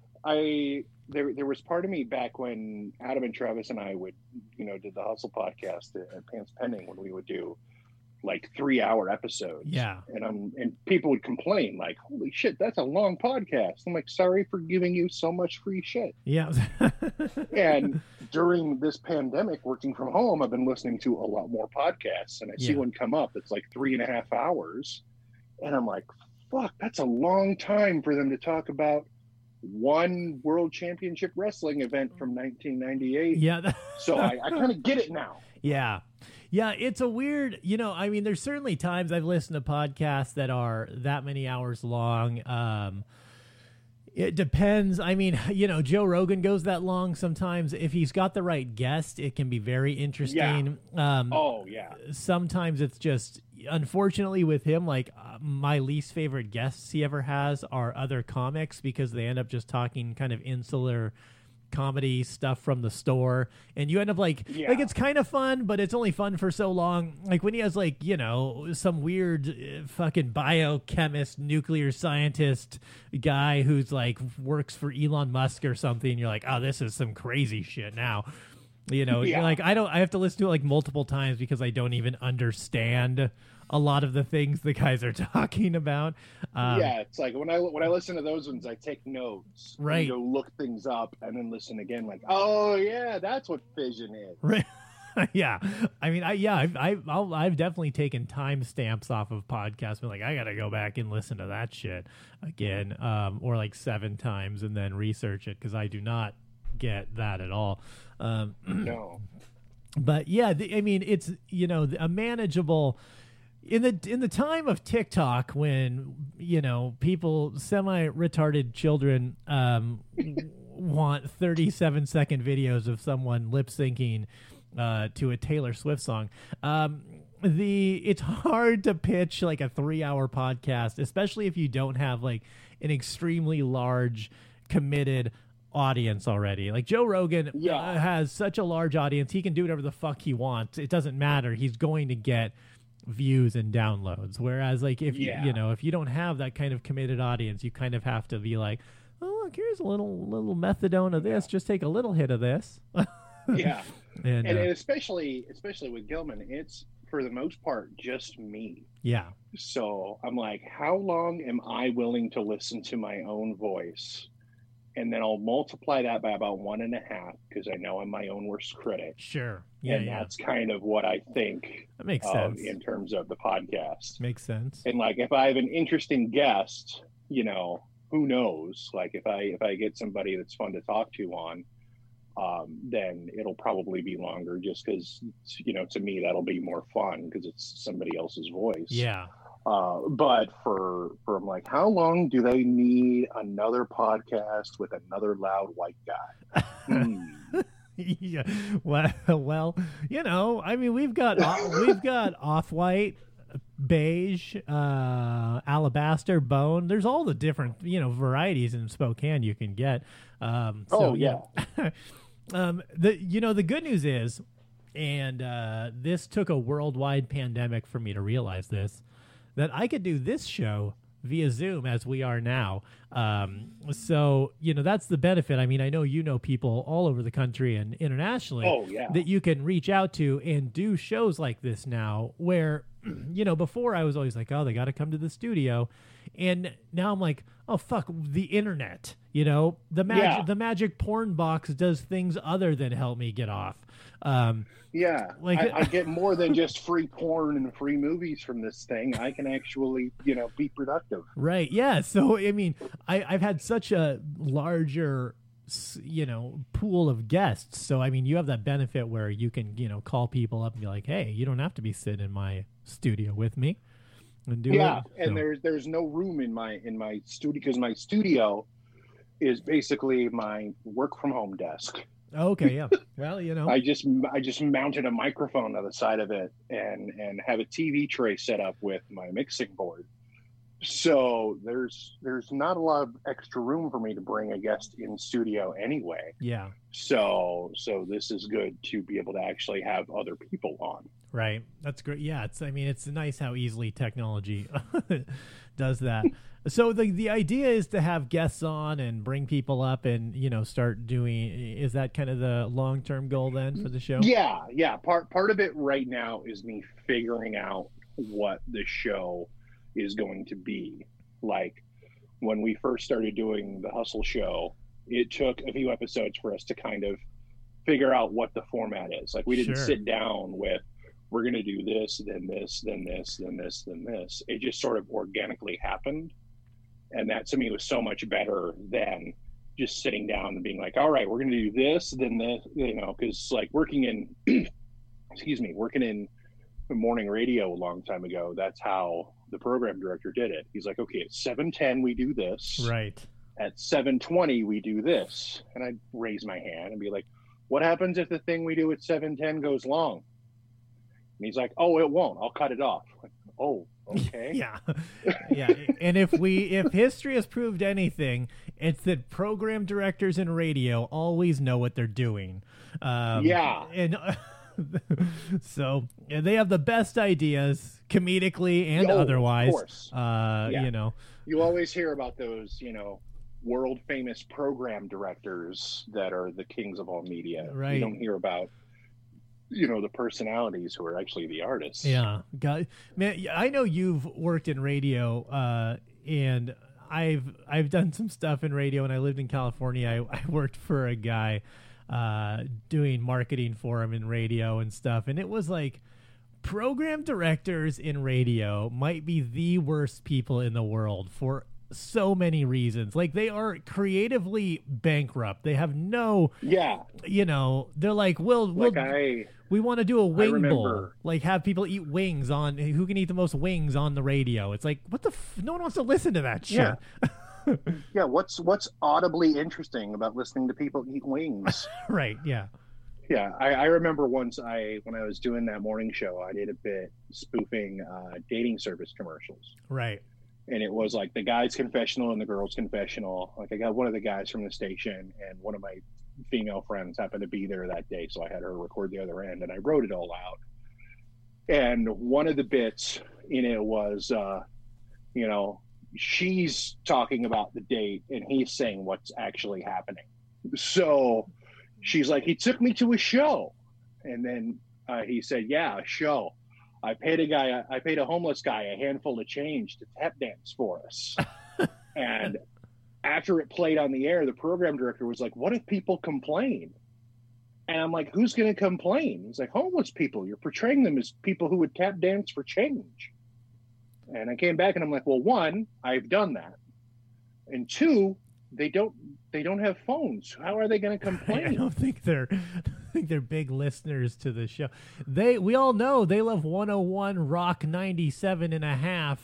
There was part of me back when Adam and Travis and I would, did the Hustle podcast at Pants Pending, when we would do like 3-hour episodes. Yeah. And people would complain like, holy shit, that's a long podcast. I'm like, sorry for giving you so much free shit. Yeah. And during this pandemic, working from home, I've been listening to a lot more podcasts, and I see one come up that's like 3.5 hours. And I'm like, fuck, that's a long time for them to talk about one world championship wrestling event from 1998. Yeah. So I kind of get it now. Yeah. Yeah, it's a weird, there's certainly times I've listened to podcasts that are that many hours long. It depends. I mean, Joe Rogan goes that long sometimes. If he's got the right guest, it can be very interesting. Yeah. Sometimes it's just, unfortunately with him, like my least favorite guests he ever has are other comics, because they end up just talking kind of insular comedy stuff from the store, and you end up like it's kind of fun, but it's only fun for so long. Like when he has some weird fucking biochemist, nuclear scientist guy who's like works for Elon Musk or something, you're like, oh, this is some crazy shit now. Like I have to listen to it like multiple times because I don't even understand a lot of the things the guys are talking about. It's like when I listen to those ones, I take notes, right? Go look things up and then listen again. Like, oh yeah, that's what fission is. Right. Yeah. I mean, I've definitely taken timestamps off of podcasts, but like I got to go back and listen to that shit again, or like 7 times and then research it, because I do not get that at all. No. But yeah, it's a manageable. In the time of TikTok, when people, semi-retarded children want 37-second videos of someone lip syncing to a Taylor Swift song, it's hard to pitch like a 3-hour podcast, especially if you don't have like an extremely large committed audience already. Like Joe Rogan has such a large audience, he can do whatever the fuck he wants. It doesn't matter. He's going to get views and downloads. Whereas like if if you don't have that kind of committed audience, you kind of have to be like, oh look, here's a little methadone of this, just take a little hit of this. and especially with Gilman, it's for the most part just me. So I'm like, how long am I willing to listen to my own voice? And then I'll multiply that by about 1.5, because I know I'm my own worst critic. Sure. That's kind of what I think that makes sense in terms of the podcast. Makes sense. And like, if I have an interesting guest, who knows? Like if I get somebody that's fun to talk to on, then it'll probably be longer, just because, to me, that'll be more fun because it's somebody else's voice. Yeah. But for I'm like, how long do they need another podcast with another loud white guy? Yeah. Well, you know, I mean, we've got off-white, beige, alabaster, bone. There's all the different, you know, varieties in Spokane you can get. The good news is, and this took a worldwide pandemic for me to realize this, that I could do this show via Zoom as we are now. So, you know, that's the benefit. I mean, I know you know people all over the country and internationally that you can reach out to and do shows like this now where, you know, before I was always like, oh, they got to come to the studio. And now I'm like, oh, fuck, the internet. You know, the magic porn box does things other than help me get off. Like I get more than just free porn and free movies from this thing. I can actually, you know, be productive. Right. Yeah. So, I mean, I've had such a larger, you know, pool of guests. So, I mean, you have that benefit where you can, you know, call people up and be like, hey, you don't have to be sitting in my studio with me and do it. Yeah. And there's no room in my studio because my studio is basically my work from home desk. Okay, yeah. Well, you know, I just mounted a microphone on the side of it and have a TV tray set up with my mixing board. So there's not a lot of extra room for me to bring a guest in studio anyway. Yeah. So this is good to be able to actually have other people on. Right. That's great. Yeah. It's nice how easily technology does that. So the idea is to have guests on and bring people up and, you know, start doing, is that kind of the long-term goal then for the show? Yeah. Part of it right now is me figuring out what the show is going to be. Like when we first started doing the Hustle show, it took a few episodes for us to kind of figure out what the format is. Like we didn't sit down with, we're going to do this, then this, then this, then this, then this. It just sort of organically happened. And that to me was so much better than just sitting down and being like, all right, we're going to do this, then this, you know, because like working in morning radio a long time ago, that's how the program director did it. He's like, okay, at 7:10 we do this. Right. At 7:20 we do this. And I'd raise my hand and be like, what happens if the thing we do at 7:10 goes long? And he's like, oh, it won't. I'll cut it off. Like, oh, okay. Yeah. And if history has proved anything, it's that program directors in radio always know what they're doing. And so they have the best ideas, comedically and otherwise. Of course. You know, you always hear about those, you know, world famous program directors that are the kings of all media. Right. You don't hear about, you know, the personalities who are actually the artists. Yeah. God, man, I know you've worked in radio, and I've done some stuff in radio. When I lived in California, I worked for a guy doing marketing for him in radio and stuff, and it was like program directors in radio might be the worst people in the world for so many reasons. Like they are creatively bankrupt. They have no, you know, they're like, we want to do a wing bowl, like have people eat wings on who can eat the most wings on the radio. It's like, what the no one wants to listen to that shit. Yeah. What's audibly interesting about listening to people eat wings? Right. Yeah. Yeah. I remember once when I was doing that morning show, I did a bit spoofing dating service commercials. Right. And it was like the guy's confessional and the girl's confessional. Like I got one of the guys from the station and one of my female friends happened to be there that day. So I had her record the other end and I wrote it all out. And one of the bits in it was, you know, she's talking about the date and he's saying what's actually happening. So she's like, he took me to a show. And then he said, yeah, a show. I paid a homeless guy a handful of change to tap dance for us. And after it played on the air, the program director was like, what if people complain? And I'm like, who's going to complain? He's like, homeless people. You're portraying them as people who would tap dance for change. And I came back and I'm like, well, one, I've done that. And two, they don't have phones. How are they going to complain? I don't think they're big listeners to the show. We all know they love 101 Rock 97.5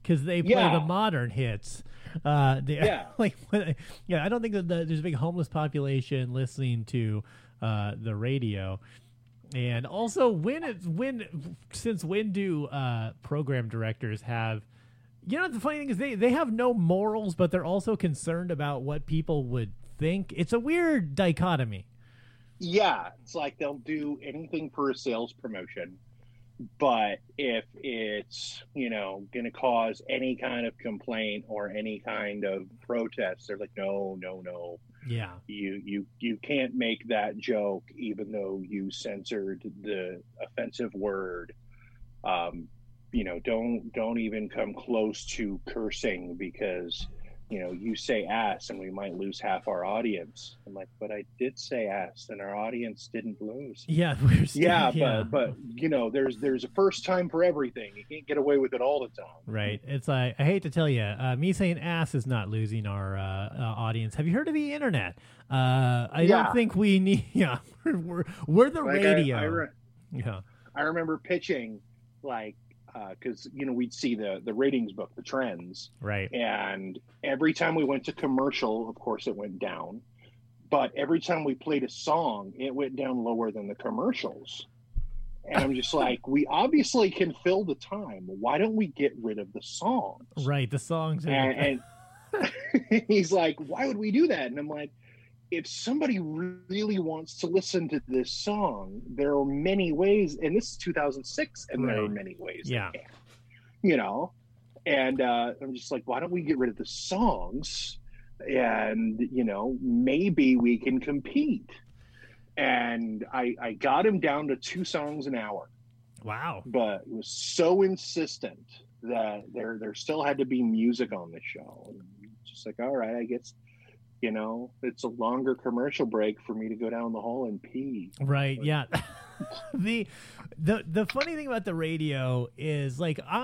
because they play the modern hits. I don't think that there's a big homeless population listening to the radio. And also, since when do program directors have, the funny thing is they have no morals, but they're also concerned about what people would think. It's a weird dichotomy. Yeah, it's like they'll do anything for a sales promotion, but if it's, going to cause any kind of complaint or any kind of protest, they're like, no. Yeah. You can't make that joke even though you censored the offensive word. Don't even come close to cursing because you say ass and we might lose half our audience. I'm like, but I did say ass and our audience didn't lose. Yeah. But there's a first time for everything. You can't get away with it all the time. Right. It's like, I hate to tell you, me saying ass is not losing our audience. Have you heard of the internet? I don't think we need, we're the radio. I remember pitching because we'd see the ratings book, the trends, right? And every time we went to commercial, of course, it went down. But every time we played a song, it went down lower than the commercials. And I'm just like, we obviously can fill the time. Why don't we get rid of the songs? Right, the songs. And he's like, why would we do that? And I'm like, if somebody really wants to listen to this song, there are many ways, and this is 2006, and there are many ways. Yeah. They can, and I'm just like, why don't we get rid of the songs and, maybe we can compete. And I got him down to 2 songs an hour. Wow. But it was so insistent that there still had to be music on the show. And just like, all right, I guess, it's a longer commercial break for me to go down the hall and pee. Right. Yeah. The funny thing about the radio is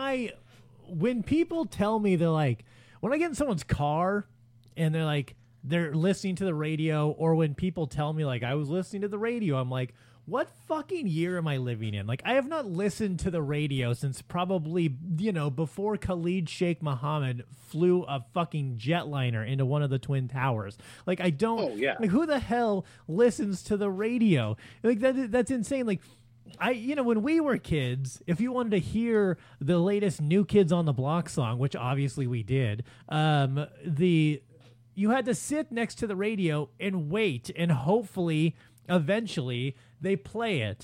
when people tell me, they're like, when I get in someone's car and they're like, they're listening to the radio, or when people tell me I was listening to the radio, I'm like, what fucking year am I living in? I have not listened to the radio since probably, before Khalid Sheikh Mohammed flew a fucking jetliner into one of the Twin Towers. I don't, who the hell listens to the radio? That's insane. When we were kids, if you wanted to hear the latest New Kids on the Block song, which obviously we did, you had to sit next to the radio and wait, and hopefully eventually they play it,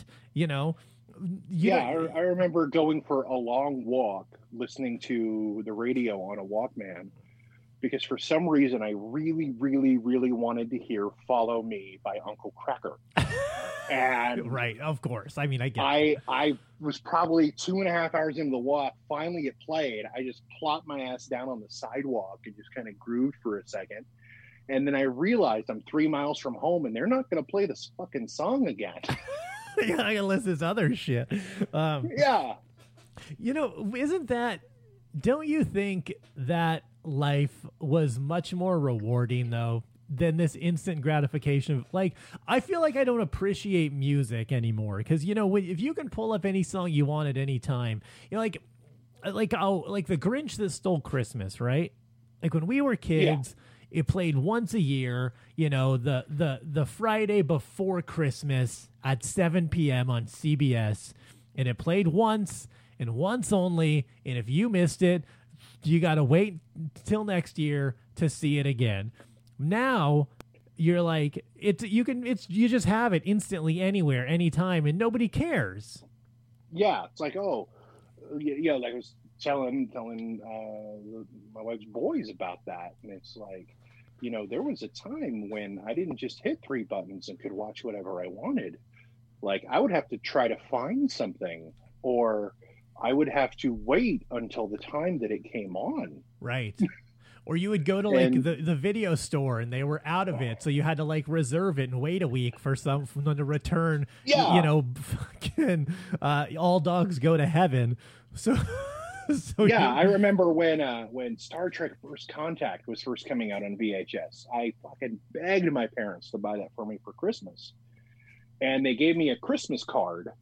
I remember going for a long walk listening to the radio on a Walkman because for some reason I really, really, really wanted to hear Follow Me by Uncle Kracker. And right, of course. I mean, I get I was probably 2.5 hours into the walk. Finally it played. I just plopped my ass down on the sidewalk and just kind of grooved for a second. And then I realized I'm 3 miles from home and they're not going to play this fucking song again. I gotta listen to this other shit. Don't you think that life was much more rewarding though than this instant gratification of I feel like I don't appreciate music anymore because if you can pull up any song you want at any time, like the Grinch That Stole Christmas, right? When we were kids, it played once a year, the Friday before Christmas at 7 p.m. on CBS, and it played once and once only, and if you missed it, you got to wait till next year to see it again. Now you're you just have it instantly anywhere, anytime, and nobody cares. Yeah, it's I was telling my wife's boys about that, and it's there was a time when I didn't just hit 3 buttons and could watch whatever I wanted. I would have to try to find something, or I would have to wait until the time that it came on. Right. Or you would go to the video store and they were out of it, so you had to reserve it and wait a week for someone to return. Yeah. Fucking All Dogs Go to Heaven. So I remember when Star Trek First Contact was first coming out on VHS. I fucking begged my parents to buy that for me for Christmas, and they gave me a Christmas card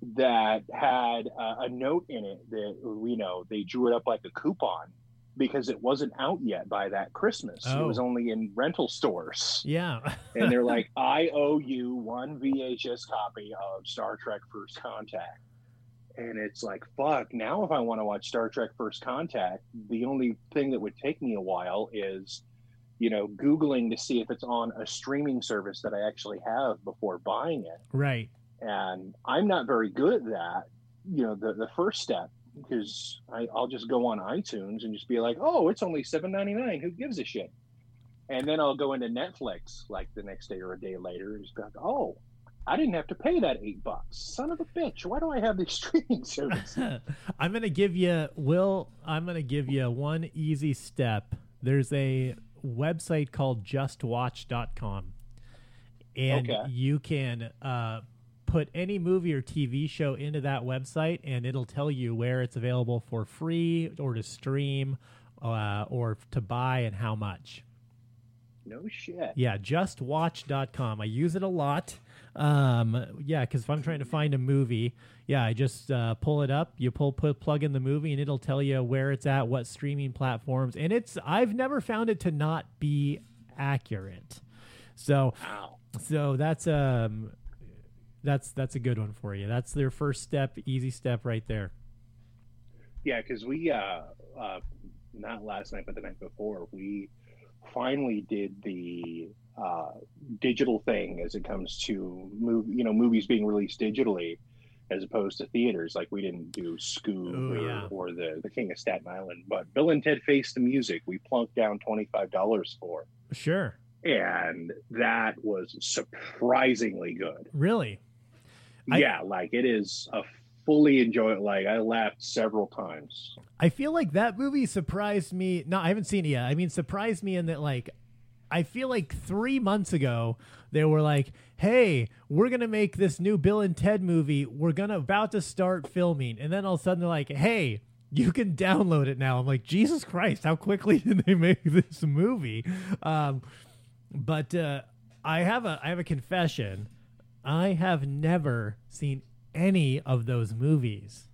that had a note in it that, they drew it up like a coupon because it wasn't out yet by that Christmas. It was only in rental stores. Yeah. And they're like, I owe you one VHS copy of Star Trek First Contact. And it's like, fuck, now if I want to watch Star Trek First Contact, the only thing that would take me a while is, Googling to see if it's on a streaming service that I actually have before buying it. Right. And I'm not very good at that, the first step, because I'll just go on iTunes and just be like, oh, it's only $7.99. Who gives a shit? And then I'll go into Netflix like the next day or a day later and just be like, oh, I didn't have to pay that $8. Son of a bitch. Why do I have these streaming services? I'm going to give you one easy step. There's a website called justwatch.com. And you can put any movie or TV show into that website, and it'll tell you where it's available for free or to stream or to buy and how much. No shit. Yeah, justwatch.com. I use it a lot. Because if I'm trying to find a movie, I just pull it up. You plug in the movie, and it'll tell you where it's at, what streaming platforms. And I've never found it to not be accurate. So that's a good one for you. That's their first step, easy step right there. Yeah, because we not last night, but the night before, we finally did the digital thing as it comes to movies being released digitally as opposed to theaters. Like we didn't do Scoob or the King of Staten Island, but Bill and Ted Face the Music we plunked down $25 for. Sure. And that was surprisingly good. Really? It is a fully enjoyable. Like I laughed several times. I feel like that movie surprised me. No, I haven't seen it yet. I mean, surprised me in that, like, I feel like 3 months ago they were like, "Hey, we're gonna make this new Bill and Ted movie. We're about to start filming," and then all of a sudden they're like, "Hey, you can download it now." I'm like, Jesus Christ, how quickly did they make this movie? But I have a confession. I have never seen any of those movies.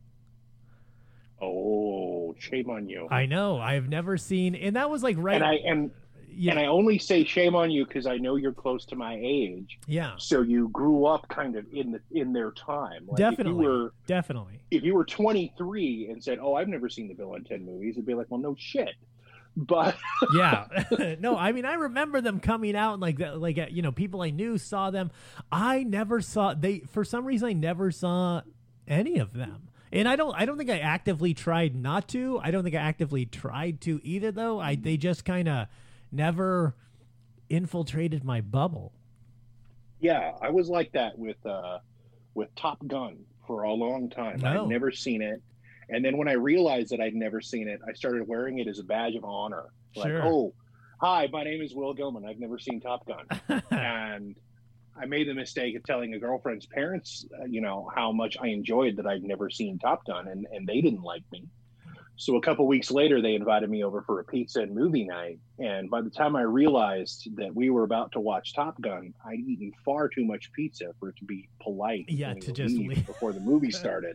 Oh, shame on you. I know. I've never seen, and that was like right. And I only say shame on you because I know you're close to my age. Yeah. So you grew up kind of in their time. Like definitely. If you were 23 and said, "Oh, I've never seen the Bill and Ted movies," it'd be like, "Well, no shit." But yeah, no, I mean, I remember them coming out and like that, like people I knew saw them. I never saw for some reason I never saw any of them. And I don't think I actively tried not to. I don't think I actively tried to either, though. They just kind of never infiltrated my bubble. Yeah, I was like that with Top Gun for a long time. I'd never seen it. And then when I realized that I'd never seen it, I started wearing it as a badge of honor. Like, oh, hi, my name is Will Gilman. I've never seen Top Gun. And I made the mistake of telling a girlfriend's parents, how much I enjoyed that I'd never seen Top Gun, and they didn't like me. So a couple weeks later, they invited me over for a pizza and movie night. And by the time I realized that we were about to watch Top Gun, I'd eaten far too much pizza for it to be polite to just leave before the movie started.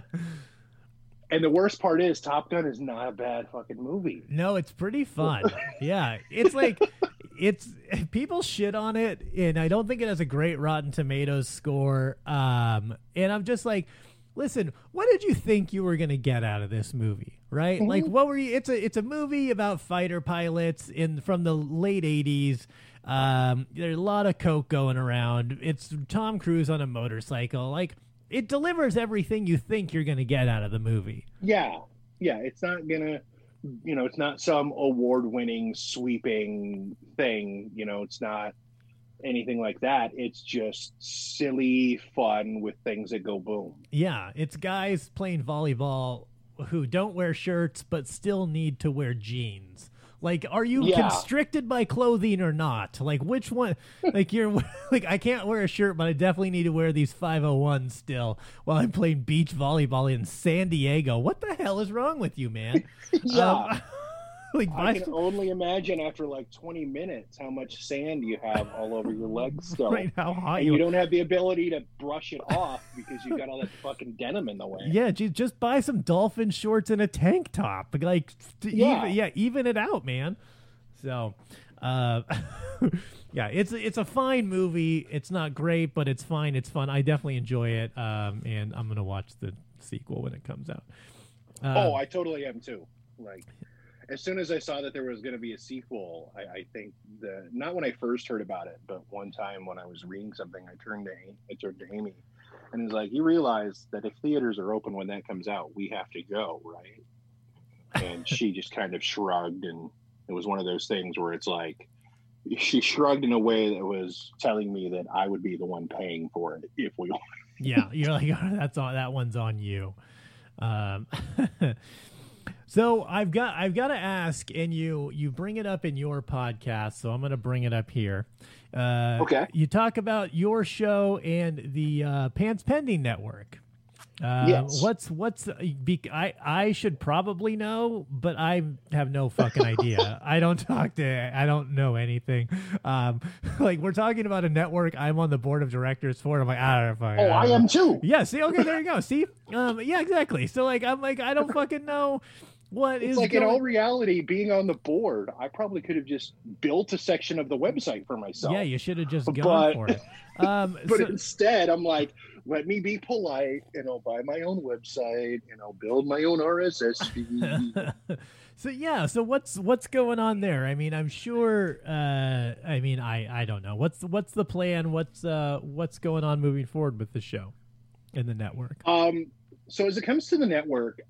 And the worst part is Top Gun is not a bad fucking movie. No, it's pretty fun. Yeah. It's like, people shit on it, and I don't think it has a great Rotten Tomatoes score. And I'm just like, listen, what did you think you were going to get out of this movie? Right? Mm-hmm. Like, what were you? It's a movie about fighter pilots from the late 80s. There's a lot of coke going around. It's Tom Cruise on a motorcycle. Like, it delivers everything you think you're going to get out of the movie. Yeah. It's not going to, it's not some award-winning, sweeping thing. It's not anything like that. It's just silly fun with things that go boom. Yeah, it's guys playing volleyball who don't wear shirts but still need to wear jeans. Like, are you constricted by clothing or not? Like, which one? Like, you're like, I can't wear a shirt, but I definitely need to wear these 501s still while I'm playing beach volleyball in San Diego. What the hell is wrong with you, man? Yeah. Like, I can only imagine after like 20 minutes how much sand you have all over your legs still. Right, how hot and you don't have the ability to brush it off because you've got all that fucking denim in the way. Yeah, just buy some dolphin shorts and a tank top. Like, even it out, man. So, yeah, it's a fine movie. It's not great, but it's fine. It's fun. I definitely enjoy it. And I'm gonna watch the sequel when it comes out. I totally am too. Like, as soon as I saw that there was going to be a sequel, I think not when I first heard about it, but one time when I was reading something, I turned to Amy, and was like, "You realize that if theaters are open when that comes out, we have to go, right?" And she just kind of shrugged, and it was one of those things where it's like she shrugged in a way that was telling me that I would be the one paying for it if we. Yeah, you're like, that one's on you. So I've got to ask, and you bring it up in your podcast, so I'm going to bring it up here. Okay. You talk about your show and the Pants Pending Network. Yes. I should probably know, but I have no fucking idea. I don't know anything. Like, we're talking about a network I'm on the board of directors for. I'm like, I don't know. I am too. Yeah. See, okay, there you go. See, yeah, exactly. So like, I'm like, I don't fucking know what it's is like. In all reality, being on the board, I probably could have just built a section of the website for myself. Yeah, you should have just gone for it. But instead, I'm like, let me be polite, and I'll buy my own website, and I'll build my own RSS feed. So what's going on there? I mean, I'm sure. I don't know. What's the plan? What's going on moving forward with the show and the network? So as it comes to the network,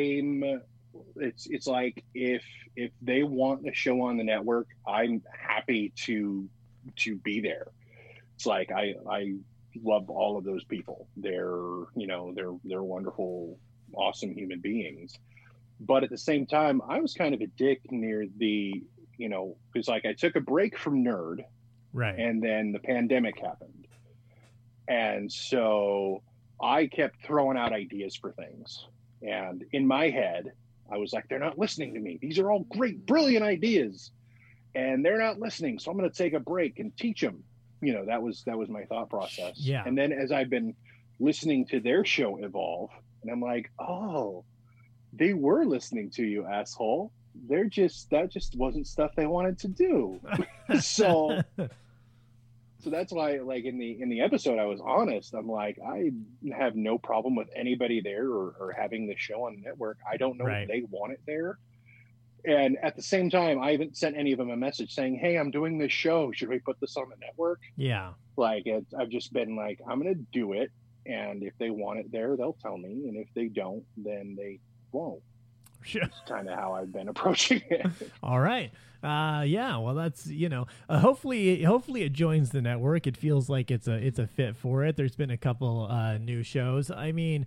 it's like if they want a show on the network, I'm happy to be there. It's like I love all of those people. They're wonderful, awesome human beings. But at the same time, I was kind of a dick near the, because like I took a break from Nerd, right, and then the pandemic happened, and so I kept throwing out ideas for things, and in my head, I was like, they're not listening to me. These are all great, brilliant ideas, and they're not listening. So I'm going to take a break and teach them. That was my thought process. Yeah. And then as I've been listening to their show evolve, and I'm like, oh, they were listening to you, asshole. That just wasn't stuff they wanted to do. So that's why, like in the episode, I was honest. I'm like, I have no problem with anybody there or having the show on the network. I don't know if they want it there. And at the same time, I haven't sent any of them a message saying, hey, I'm doing this show. Should we put this on the network? Yeah. Like, I've just been like, I'm going to do it. And if they want it there, they'll tell me. And if they don't, then they won't. Sure. That's kind of how I've been approaching it. All right. Yeah. Well, that's, hopefully it joins the network. It feels like it's a fit for it. There's been a couple new shows. I mean,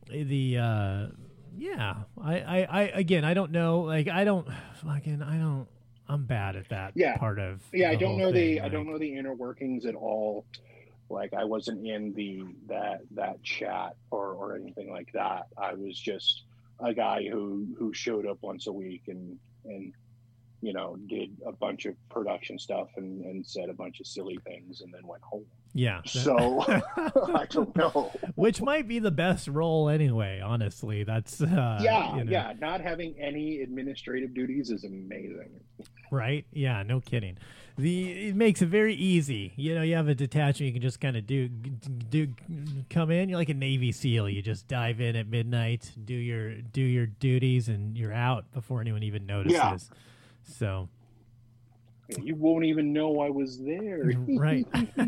yeah, I don't know. Like, I'm bad at that part of. Yeah. I don't know the inner workings at all. Like, I wasn't in that chat or anything like that. I was just a guy who showed up once a week and did a bunch of production stuff and said a bunch of silly things and then went home. Yeah. So I don't know. Which might be the best role anyway, honestly. That's yeah. Not having any administrative duties is amazing. Right? Yeah, no kidding. It makes it very easy. You have a detachment, you can just kind of come in. You're like a Navy SEAL. You just dive in at midnight, do your duties, and you're out before anyone even notices. Yeah. So you won't even know I was there. Right.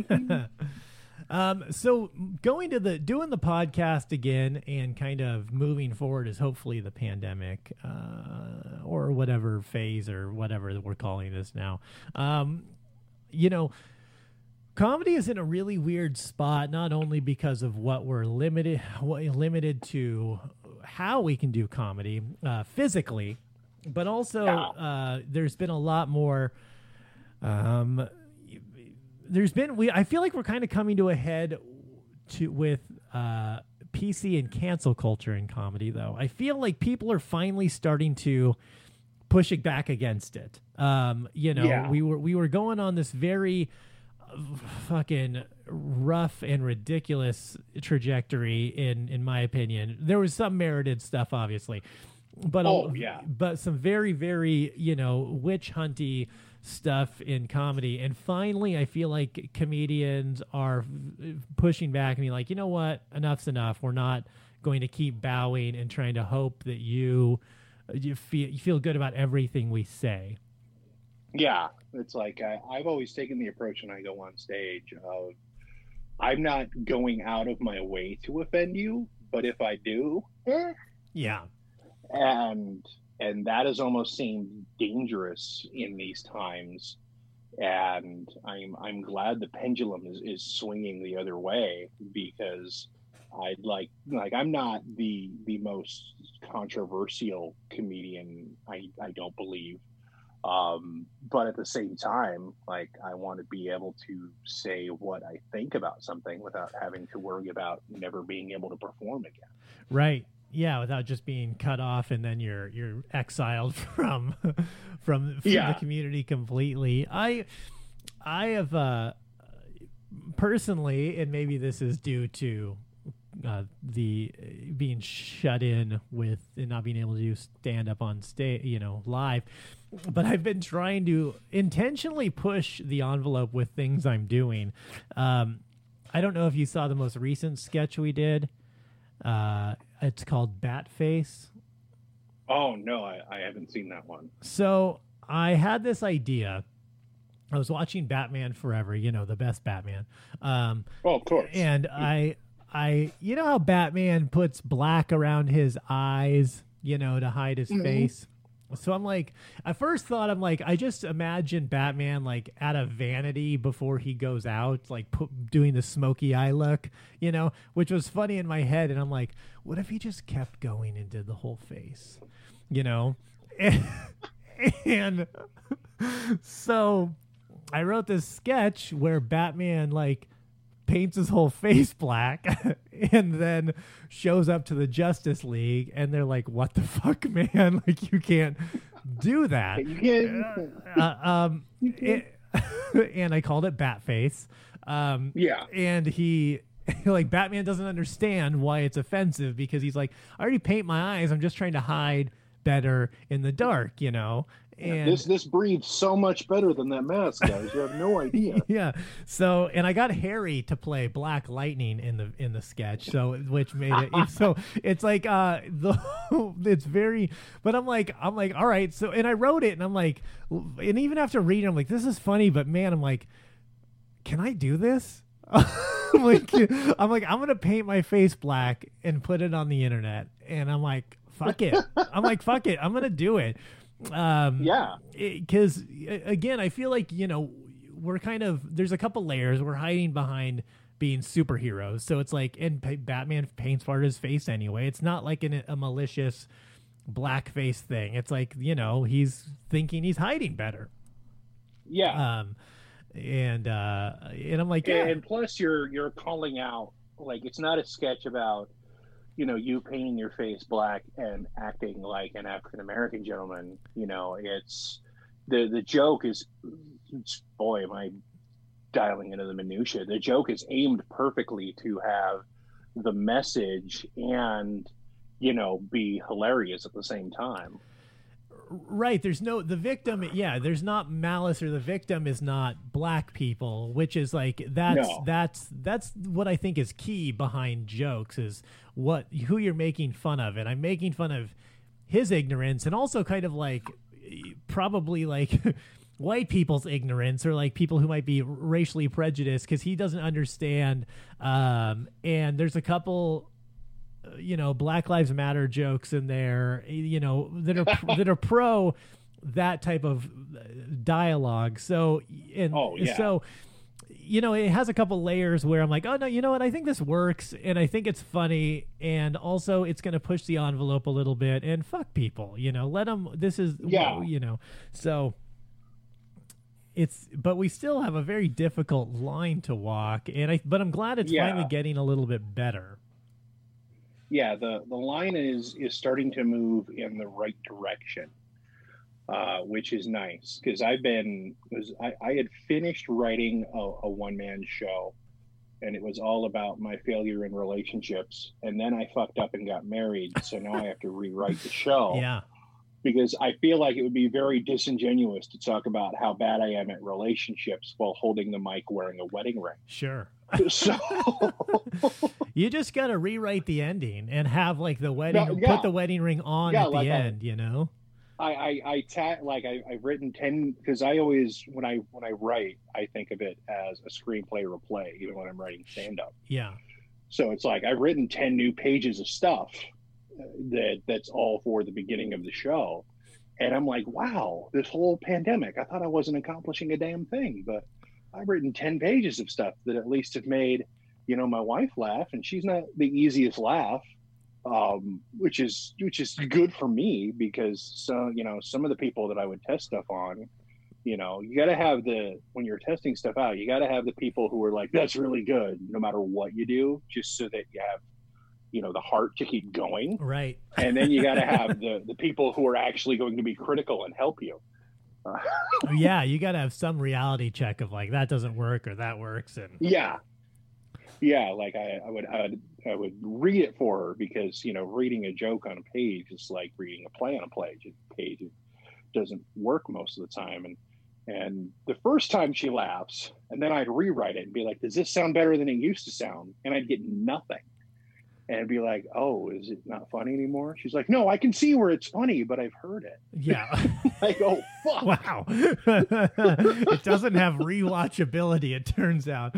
So doing the podcast again and kind of moving forward is hopefully the pandemic, or whatever phase or whatever that we're calling this now. Comedy is in a really weird spot, not only because of what we're limited to how we can do comedy, physically, but also, there's been a lot more, I feel like we're kind of coming to a head with PC and cancel culture in comedy, though. I feel like people are finally starting to pushing back against it. We were going on this very fucking rough and ridiculous trajectory in my opinion. There was some merited stuff, obviously, but but some very, very, witch hunty stuff in comedy. And finally, I feel like comedians are pushing back and being like, you know what, enough's enough. We're not going to keep bowing and trying to hope that you feel good about everything we say. Yeah, it's like I've always taken the approach when I go on stage of I'm not going out of my way to offend you, but if I do, yeah, and that has almost seemed dangerous in these times, and I'm glad the pendulum is swinging the other way, because I'd like I'm not the most controversial comedian, I don't believe. But at the same time, like, I want to be able to say what I think about something without having to worry about never being able to perform again. Right. Yeah, without just being cut off and then you're exiled from the community completely. I have personally, and maybe this is due to the being shut in with and not being able to do stand up on stage, live. But I've been trying to intentionally push the envelope with things I'm doing. I don't know if you saw the most recent sketch we did. It's called Bat Face. Oh, no, I haven't seen that one. So I had this idea. I was watching Batman Forever, the best Batman. Of course. And I you know how Batman puts black around his eyes, to hide his face? So I'm like, at first thought, I just imagine Batman like at a vanity before he goes out, like doing the smoky eye look, which was funny in my head. And I'm like, what if he just kept going and did the whole face, And so I wrote this sketch where Batman like paints his whole face black and then shows up to the Justice League and they're like, what the fuck, man? Like, you can't do that. And I called it Bat Face. And he like, Batman doesn't understand why it's offensive because he's like, I already paint my eyes. I'm just trying to hide better in the dark, And this breathes so much better than that mask, guys. You have no idea. Yeah. So, and I got Harry to play Black Lightning in the sketch, so which made it so it's like it's very. But I'm like, all right. So, and I wrote it, and I'm like, and even after reading, I'm like, this is funny, but man, I'm like, can I do this? I'm like, I'm gonna paint my face black and put it on the internet, and I'm like, fuck it. I'm gonna do it. Because again, I feel like we're kind of, there's a couple layers. We're hiding behind being superheroes, so it's like, and Batman paints part of his face anyway. It's not like a malicious blackface thing. It's like he's thinking he's hiding better. And I'm like, yeah. And plus, you're calling out, like, it's not a sketch about you painting your face black and acting like an African-American gentleman. It's the joke is, boy, am I dialing into the minutia. The joke is aimed perfectly to have the message and, be hilarious at the same time. Right. There's the victim. Yeah. There's not malice, or the victim is not black people, which is like, that's what I think is key behind jokes, is who you're making fun of. And I'm making fun of his ignorance, and also kind of like probably like white people's ignorance, or like people who might be racially prejudiced, because he doesn't understand. And there's a couple, Black Lives Matter jokes in there, that are pro that type of dialogue. So, so, it has a couple layers where I'm like, oh no, you know what? I think this works, and I think it's funny, and also it's going to push the envelope a little bit, and fuck people, let them. This is, so. But we still have a very difficult line to walk, but I'm glad it's finally getting a little bit better. Yeah, the line is starting to move in the right direction. which is nice because I had finished writing a one-man show, and it was all about my failure in relationships. And then I fucked up and got married. So now I have to rewrite the show. Yeah. Because I feel like it would be very disingenuous to talk about how bad I am at relationships while holding the mic wearing a wedding ring. Sure. So you just got to rewrite the ending and have like the wedding, put the wedding ring on at the end, you know? I've written 10 because I always when I write I think of it as a screenplay or a play even when I'm writing stand-up. Yeah. So it's like I've written 10 new pages of stuff that's all for the beginning of the show, and I'm like, wow, this whole pandemic I thought I wasn't accomplishing a damn thing, but I've written 10 pages of stuff that at least have made my wife laugh, and she's not the easiest laugh. Which is good for me because some of the people that I would test stuff on, you got to have when you're testing stuff out, you got to have the people who are like, that's really good no matter what you do, just so that you have the heart to keep going, right? And then you got to have the people who are actually going to be critical and help you. Yeah, you got to have some reality check of like that doesn't work or that works, and like I would read it for her because reading a joke on a page is like reading a play on a page. It doesn't work most of the time, and the first time she laughs, and then I'd rewrite it and be like, "Does this sound better than it used to sound?" And I'd get nothing, and I'd be like, "Oh, is it not funny anymore?" She's like, "No, I can see where it's funny, but I've heard it." Yeah, like, oh fuck, wow, it doesn't have rewatchability. It turns out.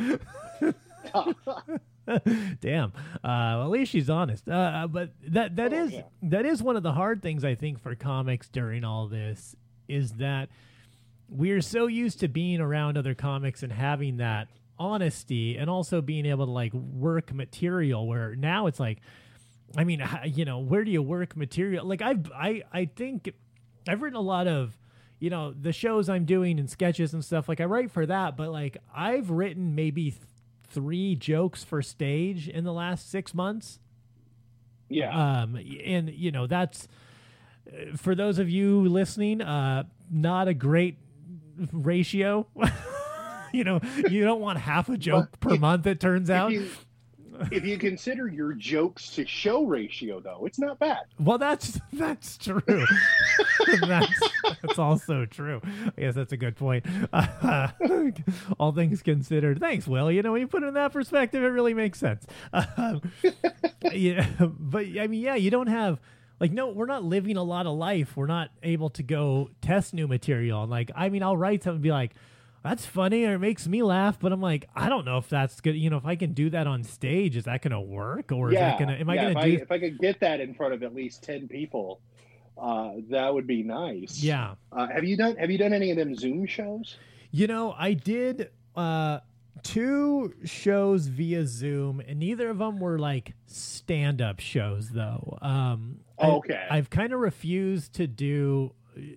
Damn. At least she's honest. But that is one of the hard things I think for comics during all this is that we're so used to being around other comics and having that honesty and also being able to like work material where now it's like, I mean, where do you work material? Like I think I've written a lot of, the shows I'm doing and sketches and stuff. Like I write for that, but like I've written maybe 3 jokes for stage in the last 6 months. Yeah. And that's for those of you listening, not a great ratio. You don't want half a joke per month, it turns out. If you consider your jokes to show ratio, though, it's not bad. Well, that's true. that's also true. I guess that's a good point. All things considered. Thanks, Will. When you put it in that perspective, it really makes sense. Yeah, but I mean, you don't have no, we're not living a lot of life. We're not able to go test new material. And I'll write something and be like, that's funny or it makes me laugh, but I'm like, I don't know if that's good. If I can do that on stage, is that going to work? Or is that going to, if I could get that in front of at least 10 people, that would be nice. Yeah. Have you done any of them Zoom shows? I did 2 shows via Zoom, and neither of them were like stand-up shows though. Okay. I've kind of refused to do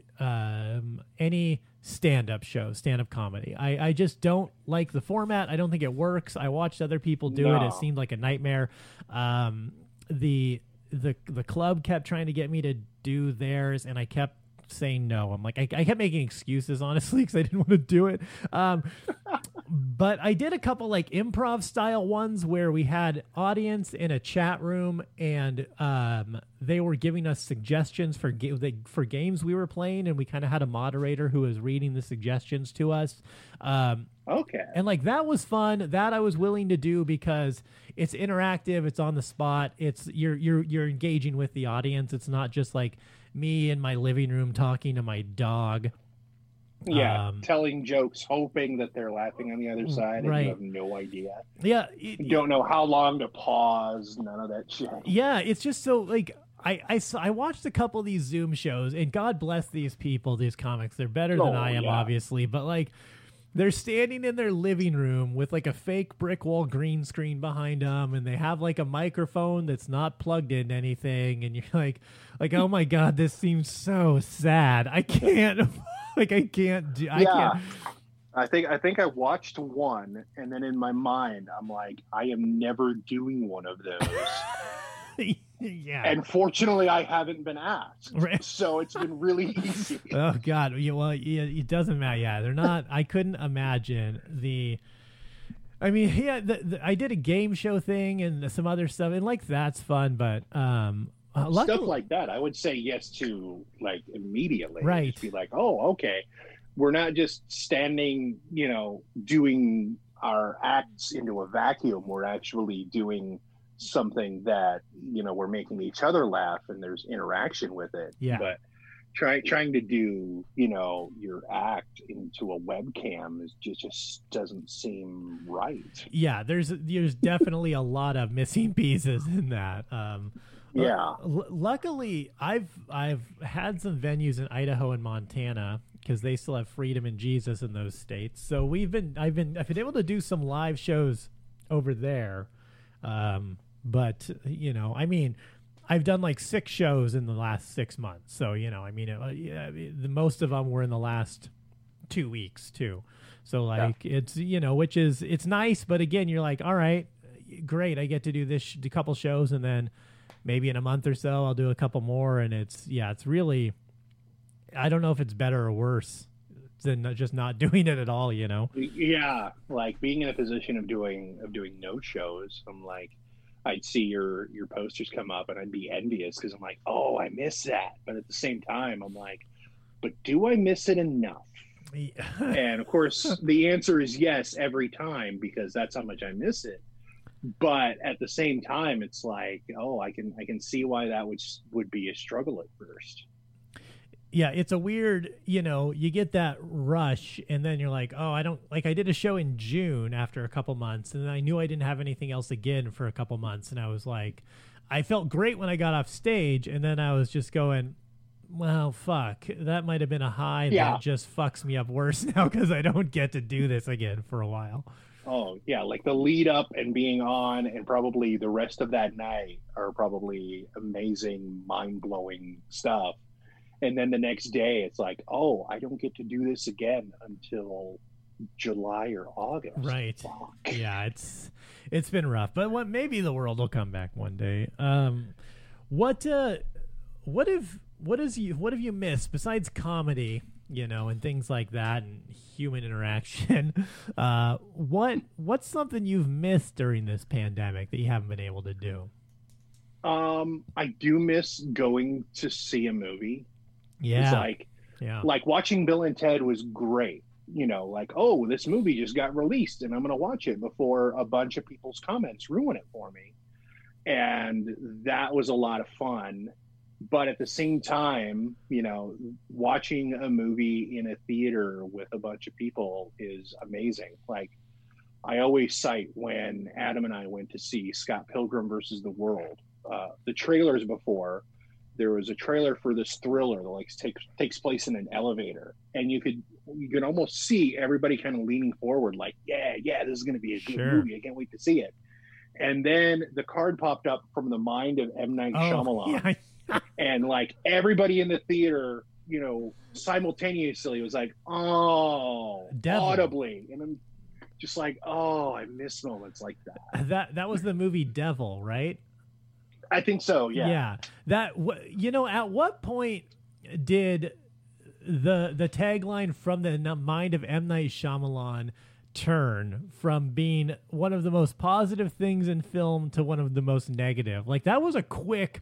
any stand-up comedy. I just don't like the format. I don't think it works. I watched other people do it. It seemed like a nightmare. The club kept trying to get me to do theirs, and I kept saying no. I'm like, I kept making excuses, honestly, because I didn't want to do it. But I did a couple improv style ones where we had audience in a chat room, and they were giving us suggestions for games we were playing, and we kind of had a moderator who was reading the suggestions to us. Okay. And that was fun. That I was willing to do because it's interactive. It's on the spot. It's you're engaging with the audience. It's not just me in my living room talking to my dog. Yeah, telling jokes, hoping that they're laughing on the other side, and right. you have no idea. Yeah, you don't know how long to pause. None of that shit. Yeah, it's just so I watched a couple of these Zoom shows, and God bless these people, these comics. They're better than I am, obviously, but they're standing in their living room with a fake brick wall green screen behind them, and they have a microphone that's not plugged into anything, and you're like, oh my God, this seems so sad. I can't. I can't. I think I watched one, and then in my mind, I'm like, I am never doing one of those. Yeah. And fortunately, I haven't been asked. Right. So it's been really easy. Oh, God. Yeah, well, yeah, it doesn't matter. Yeah, they're not. I couldn't imagine I mean, yeah, I did a game show thing and some other stuff, and like that's fun, but stuff like that, I would say yes to like immediately. Right. Just be like, oh, okay. We're not just standing, doing our acts into a vacuum. We're actually doing something that, we're making each other laugh and there's interaction with it. Yeah. But trying to do, your act into a webcam is just doesn't seem right. Yeah, there's definitely a lot of missing pieces in that. Yeah. Luckily, I've had some venues in Idaho and Montana because they still have freedom and Jesus in those states. So I've been able to do some live shows over there. But I mean, I've done like 6 shows in the last 6 months. So the most of them were in the last 2 weeks too. So like it's which is it's nice, but again, you're like, all right, great, I get to do this a couple shows, and then maybe in a month or so I'll do a couple more, and it's really, I don't know if it's better or worse than just not doing it at all. Yeah, like being in a position of doing no shows, I'm like, I'd see your posters come up and I'd be envious because I'm like, oh, I miss that. But at the same time, I'm like, but do I miss it enough? Yeah. And of course, the answer is yes every time, because that's how much I miss it. But at the same time, it's like, oh, I can see why that would be a struggle at first. Yeah, it's a weird, you get that rush, and then you're like, oh, I did a show in June after a couple months, and I knew I didn't have anything else again for a couple months, and I was like, I felt great when I got off stage, and then I was just going, well, fuck, that might have been a high that just fucks me up worse now because I don't get to do this again for a while. Oh, yeah, like the lead up and being on and probably the rest of that night are probably amazing, mind-blowing stuff. And then the next day, it's like, oh, I don't get to do this again until July or August. Right. Fuck. Yeah, it's been rough, but maybe the world will come back one day. What have you missed besides comedy, and things like that and human interaction? What's something you've missed during this pandemic that you haven't been able to do? I do miss going to see a movie. Yeah. It's like watching Bill and Ted was great. Like, oh, this movie just got released and I'm going to watch it before a bunch of people's comments ruin it for me. And that was a lot of fun. But at the same time, watching a movie in a theater with a bunch of people is amazing. Like, I always cite when Adam and I went to see Scott Pilgrim versus the World. The trailers before, there was a trailer for this thriller that takes place in an elevator, and you could almost see everybody kind of leaning forward, like, yeah, this is going to be a good movie. I can't wait to see it. And then the card popped up from the mind of M. Night Shyamalan, and like everybody in the theater, simultaneously was like, oh, Devil. Audibly, and I'm just like, oh, I miss moments like that. That was the movie Devil, right? I think so. Yeah. Yeah. That at what point did the tagline from the mind of M. Night Shyamalan turn from being one of the most positive things in film to one of the most negative? Like, that was a quick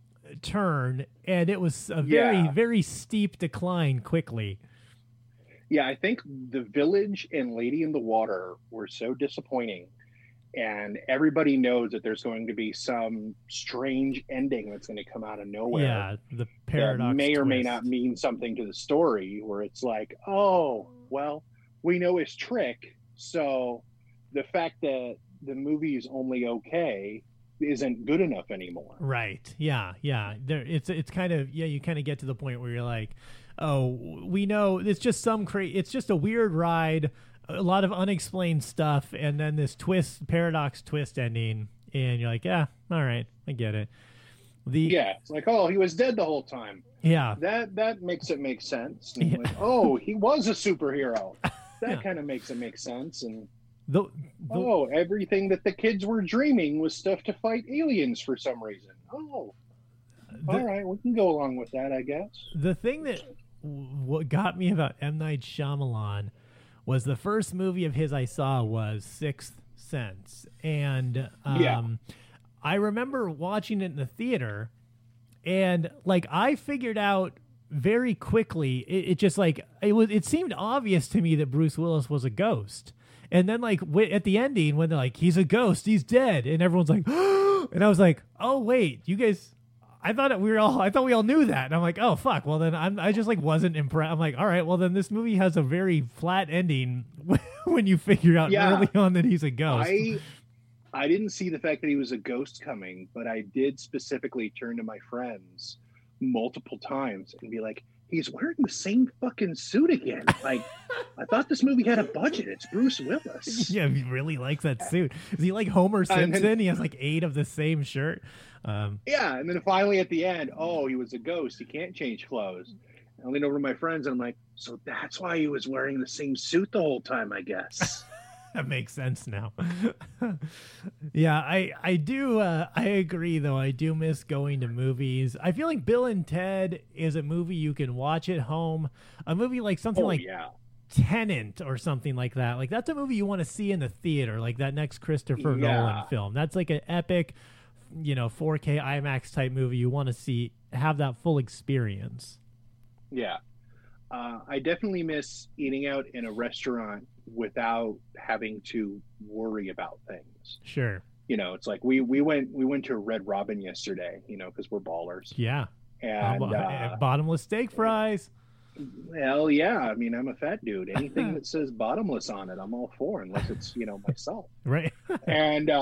turn, and it was a very, very steep decline quickly. Yeah, I think The Village and Lady in the Water were so disappointing. And everybody knows that there's going to be some strange ending that's going to come out of nowhere. Yeah, the paradox that may or may twist. not mean something to the story, where it's like, oh, well, we know his trick. So the fact that the movie is only okay isn't good enough anymore. Right. Yeah. It's kind of, you kind of get to the point where you're like, oh, we know it's just it's just a weird ride, a lot of unexplained stuff, and then this paradox twist ending, and you're like, yeah, all right, I get it. It's like, oh, he was dead the whole time. Yeah, that makes it make sense. And like, oh, he was a superhero. That kind of makes it make sense. And Everything that the kids were dreaming was stuff to fight aliens for some reason. All right, we can go along with that, I guess. The thing that what got me about M. Night Shyamalan was the first movie of his I saw was Sixth Sense. And I remember watching it in the theater, and like I figured out very quickly, it just like it seemed obvious to me that Bruce Willis was a ghost. And then like at the ending when they're like, he's a ghost, he's dead, and everyone's like, and I was like, oh wait, you guys, I thought we all knew that. And I'm like, oh fuck, well then I just like wasn't impressed. I'm like, all right, well then this movie has a very flat ending when you figure out early on that he's a ghost. I didn't see the fact that he was a ghost coming, but I did specifically turn to my friends multiple times and be like, he's wearing the same fucking suit again. Like, I thought this movie had a budget. It's Bruce Willis. Yeah, he really likes that suit. Is he like Homer Simpson? He has like 8 of the same shirt. Yeah, and then finally at the end, he was a ghost. He can't change clothes. I lean over to my friends and I'm like, so that's why he was wearing the same suit the whole time, I guess. That makes sense now. Yeah, I do. I agree, though. I do miss going to movies. I feel like Bill and Ted is a movie you can watch at home. A movie like something Tenet or something like that. Like that's a movie you want to see in the theater, like that next Christopher Nolan film. That's like an epic, 4K IMAX type movie you want to see, have that full experience. Yeah. I definitely miss eating out in a restaurant without having to worry about things. Sure. It's like we went to Red Robin yesterday, because we're ballers. Yeah. And bottomless steak fries. Hell yeah. I mean, I'm a fat dude. Anything that says bottomless on it, I'm all for, unless it's, myself. Right. And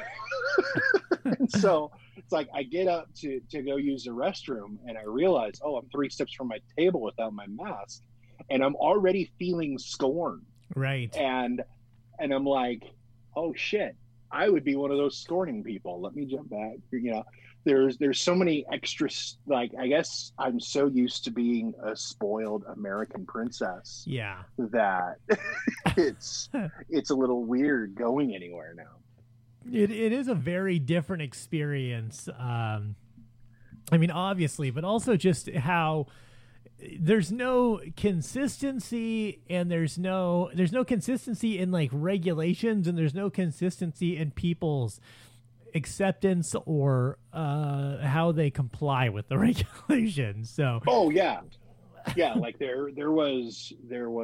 and so it's like I get up to go use the restroom and I realize, I'm 3 steps from my table without my mask, and I'm already feeling scorn. Right. And I'm like, oh shit, I would be one of those scorning people. Let me jump back. There's so many extras. Like, I guess I'm so used to being a spoiled American princess. Yeah. That it's a little weird going anywhere now. It is a very different experience. I mean, obviously, but also just how there's no consistency, and there's no consistency in like regulations, and there's no consistency in people's acceptance or how they comply with the regulations. So like there was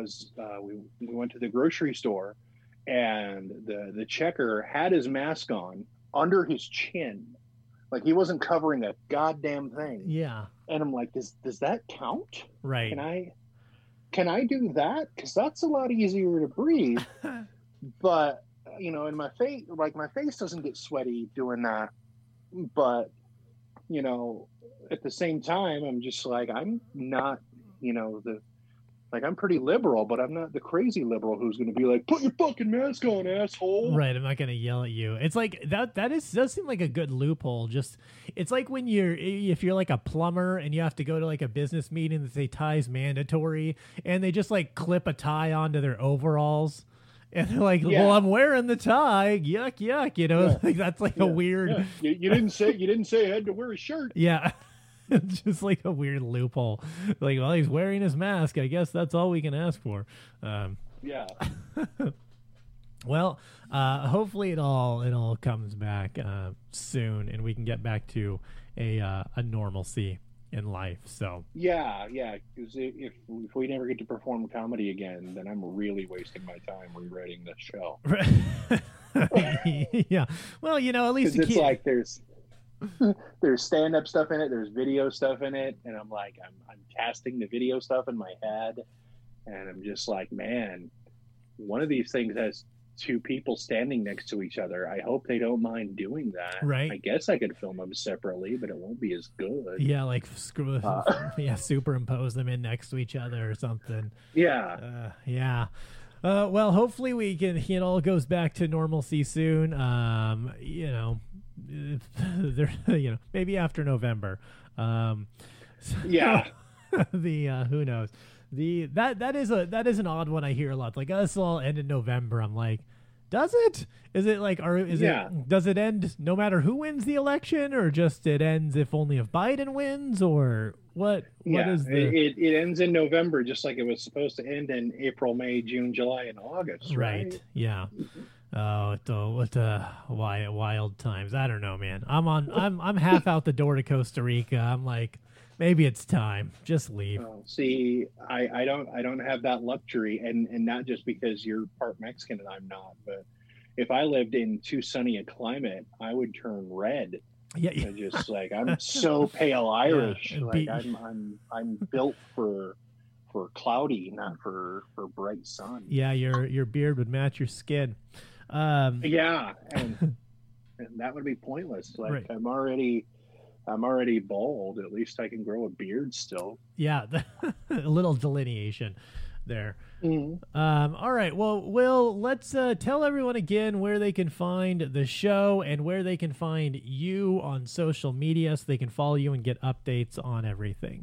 we went to the grocery store, and the checker had his mask on under his chin, like he wasn't covering a goddamn thing. Yeah. And I'm like, does that count? Right. Can I do that? Because that's a lot easier to breathe. But in my face, like my face doesn't get sweaty doing that. But at the same time, I'm just like, I'm not, I'm pretty liberal, but I'm not the crazy liberal who's going to be like, put your fucking mask on, asshole. Right. I'm not going to yell at you. It's like does seem like a good loophole. Just, it's like when if you're like a plumber and you have to go to like a business meeting that say tie's mandatory, and they just like clip a tie onto their overalls. And they're like, well, I'm wearing the tie. Yuck, yuck. Like that's like a weird. Yeah. You didn't say I had to wear a shirt. Yeah. Just like a weird loophole. Like, well, he's wearing his mask. I guess that's all we can ask for. Yeah. Well, hopefully it all comes back soon, and we can get back to a normalcy in life. So yeah. Because if we never get to perform comedy again, then I'm really wasting my time rewriting this show. Yeah. Well, at least it's like there's stand-up stuff in it, there's video stuff in it, and I'm like, I'm casting the video stuff in my head, and I'm just like, man, one of these things has 2 people standing next to each other. I hope they don't mind doing that. Right. I guess I could film them separately, but it won't be as good. Yeah, like superimpose them in next to each other or something. Yeah. Yeah. Well, hopefully it all goes back to normalcy soon. Maybe after November. Yeah. Who knows? That is an odd one I hear a lot. Like, this will all end in November. I'm like, Does it? Is it like, does it end no matter who wins the election, or just it ends if only if Biden wins, or what? It ends in November, just like it was supposed to end in April, May, June, July, and August. Right. Yeah. Oh, what wild times. I don't know, man. I'm half out the door to Costa Rica. I'm like, maybe it's time. Just leave. See, I don't have that luxury, and not just because you're part Mexican and I'm not, but if I lived in too sunny a climate, I would turn red. Yeah. Just like, I'm so pale Irish. Yeah, like I'm built for cloudy, not for bright sun. Yeah, your beard would match your skin. Yeah, and that would be pointless. Like, right. I'm already bald. At least I can grow a beard still. Yeah, a little delineation there. Mm-hmm. All right. Well, Will, let's tell everyone again where they can find the show and where they can find you on social media, so they can follow you and get updates on everything.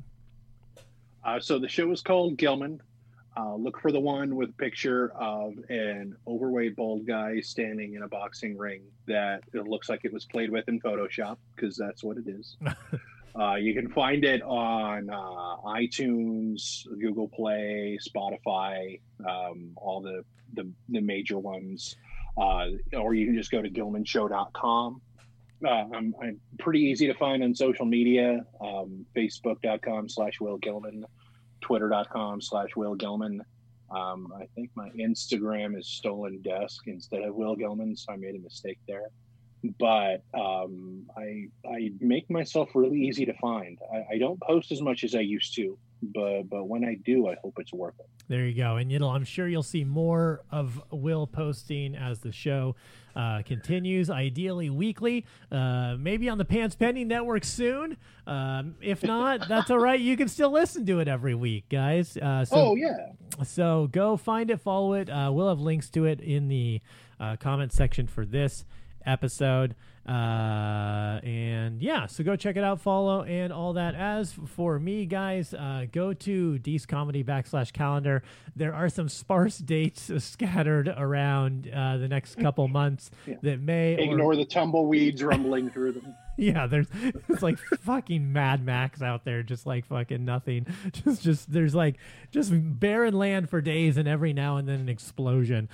So the show is called Gilman. Look for the one with a picture of an overweight bald guy standing in a boxing ring that it looks like it was played with in Photoshop, because that's what it is. You can find it on iTunes, Google Play, Spotify, all the major ones. Or you can just go to gilmanshow.com. I'm pretty easy to find on social media. Facebook.com/Will Gilman, Twitter.com/Will Gilman. I think my Instagram is Stolen Desk instead of Will Gilman, so I made a mistake there. But I make myself really easy to find. I don't post as much as I used to, but when I do, I hope it's worth it. There you go. And I'm sure you'll see more of Will posting as the show continues, ideally weekly, maybe on the Pants Pending Network soon. If not, that's all right. You can still listen to it every week, guys. So go find it, follow it. We'll have links to it in the comment section for this episode. And yeah, so go check it out, follow, and all that. As for me, guys, go to Dees Comedy /calendar. There are some sparse dates scattered around the next couple months that may ignore the tumbleweeds rumbling through them. Yeah, it's like fucking Mad Max out there, just like fucking nothing. Just there's like just barren land for days, and every now and then an explosion.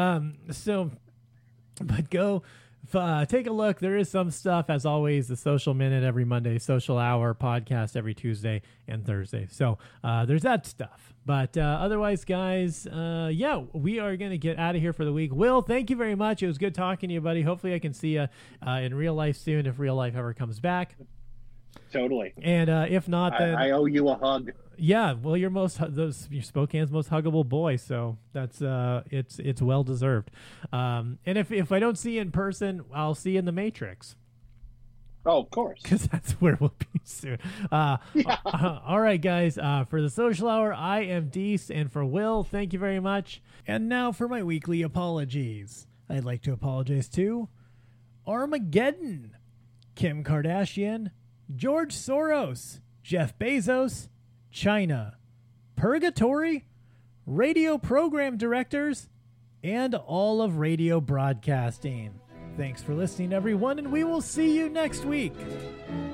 But go take a look. There is some stuff, as always. The Social Minute every Monday, Social Hour podcast every Tuesday and Thursday. So there's that stuff. But otherwise, guys, we are going to get out of here for the week. Will, thank you very much. It was good talking to you, buddy. Hopefully I can see you in real life soon, if real life ever comes back. Totally. And if not, then I owe you a hug. Yeah, well, you're Spokane's most huggable boy, so that's it's well deserved. And if I don't see you in person, I'll see you in the Matrix. Oh, of course, because that's where we'll be soon. All right, guys. For the Social Hour, I am Dees, and for Will, thank you very much. And now for my weekly apologies. I'd like to apologize to Armageddon, Kim Kardashian, George Soros, Jeff Bezos, China, Purgatory, radio program directors, and all of radio broadcasting. Thanks for listening, everyone, and we will see you next week.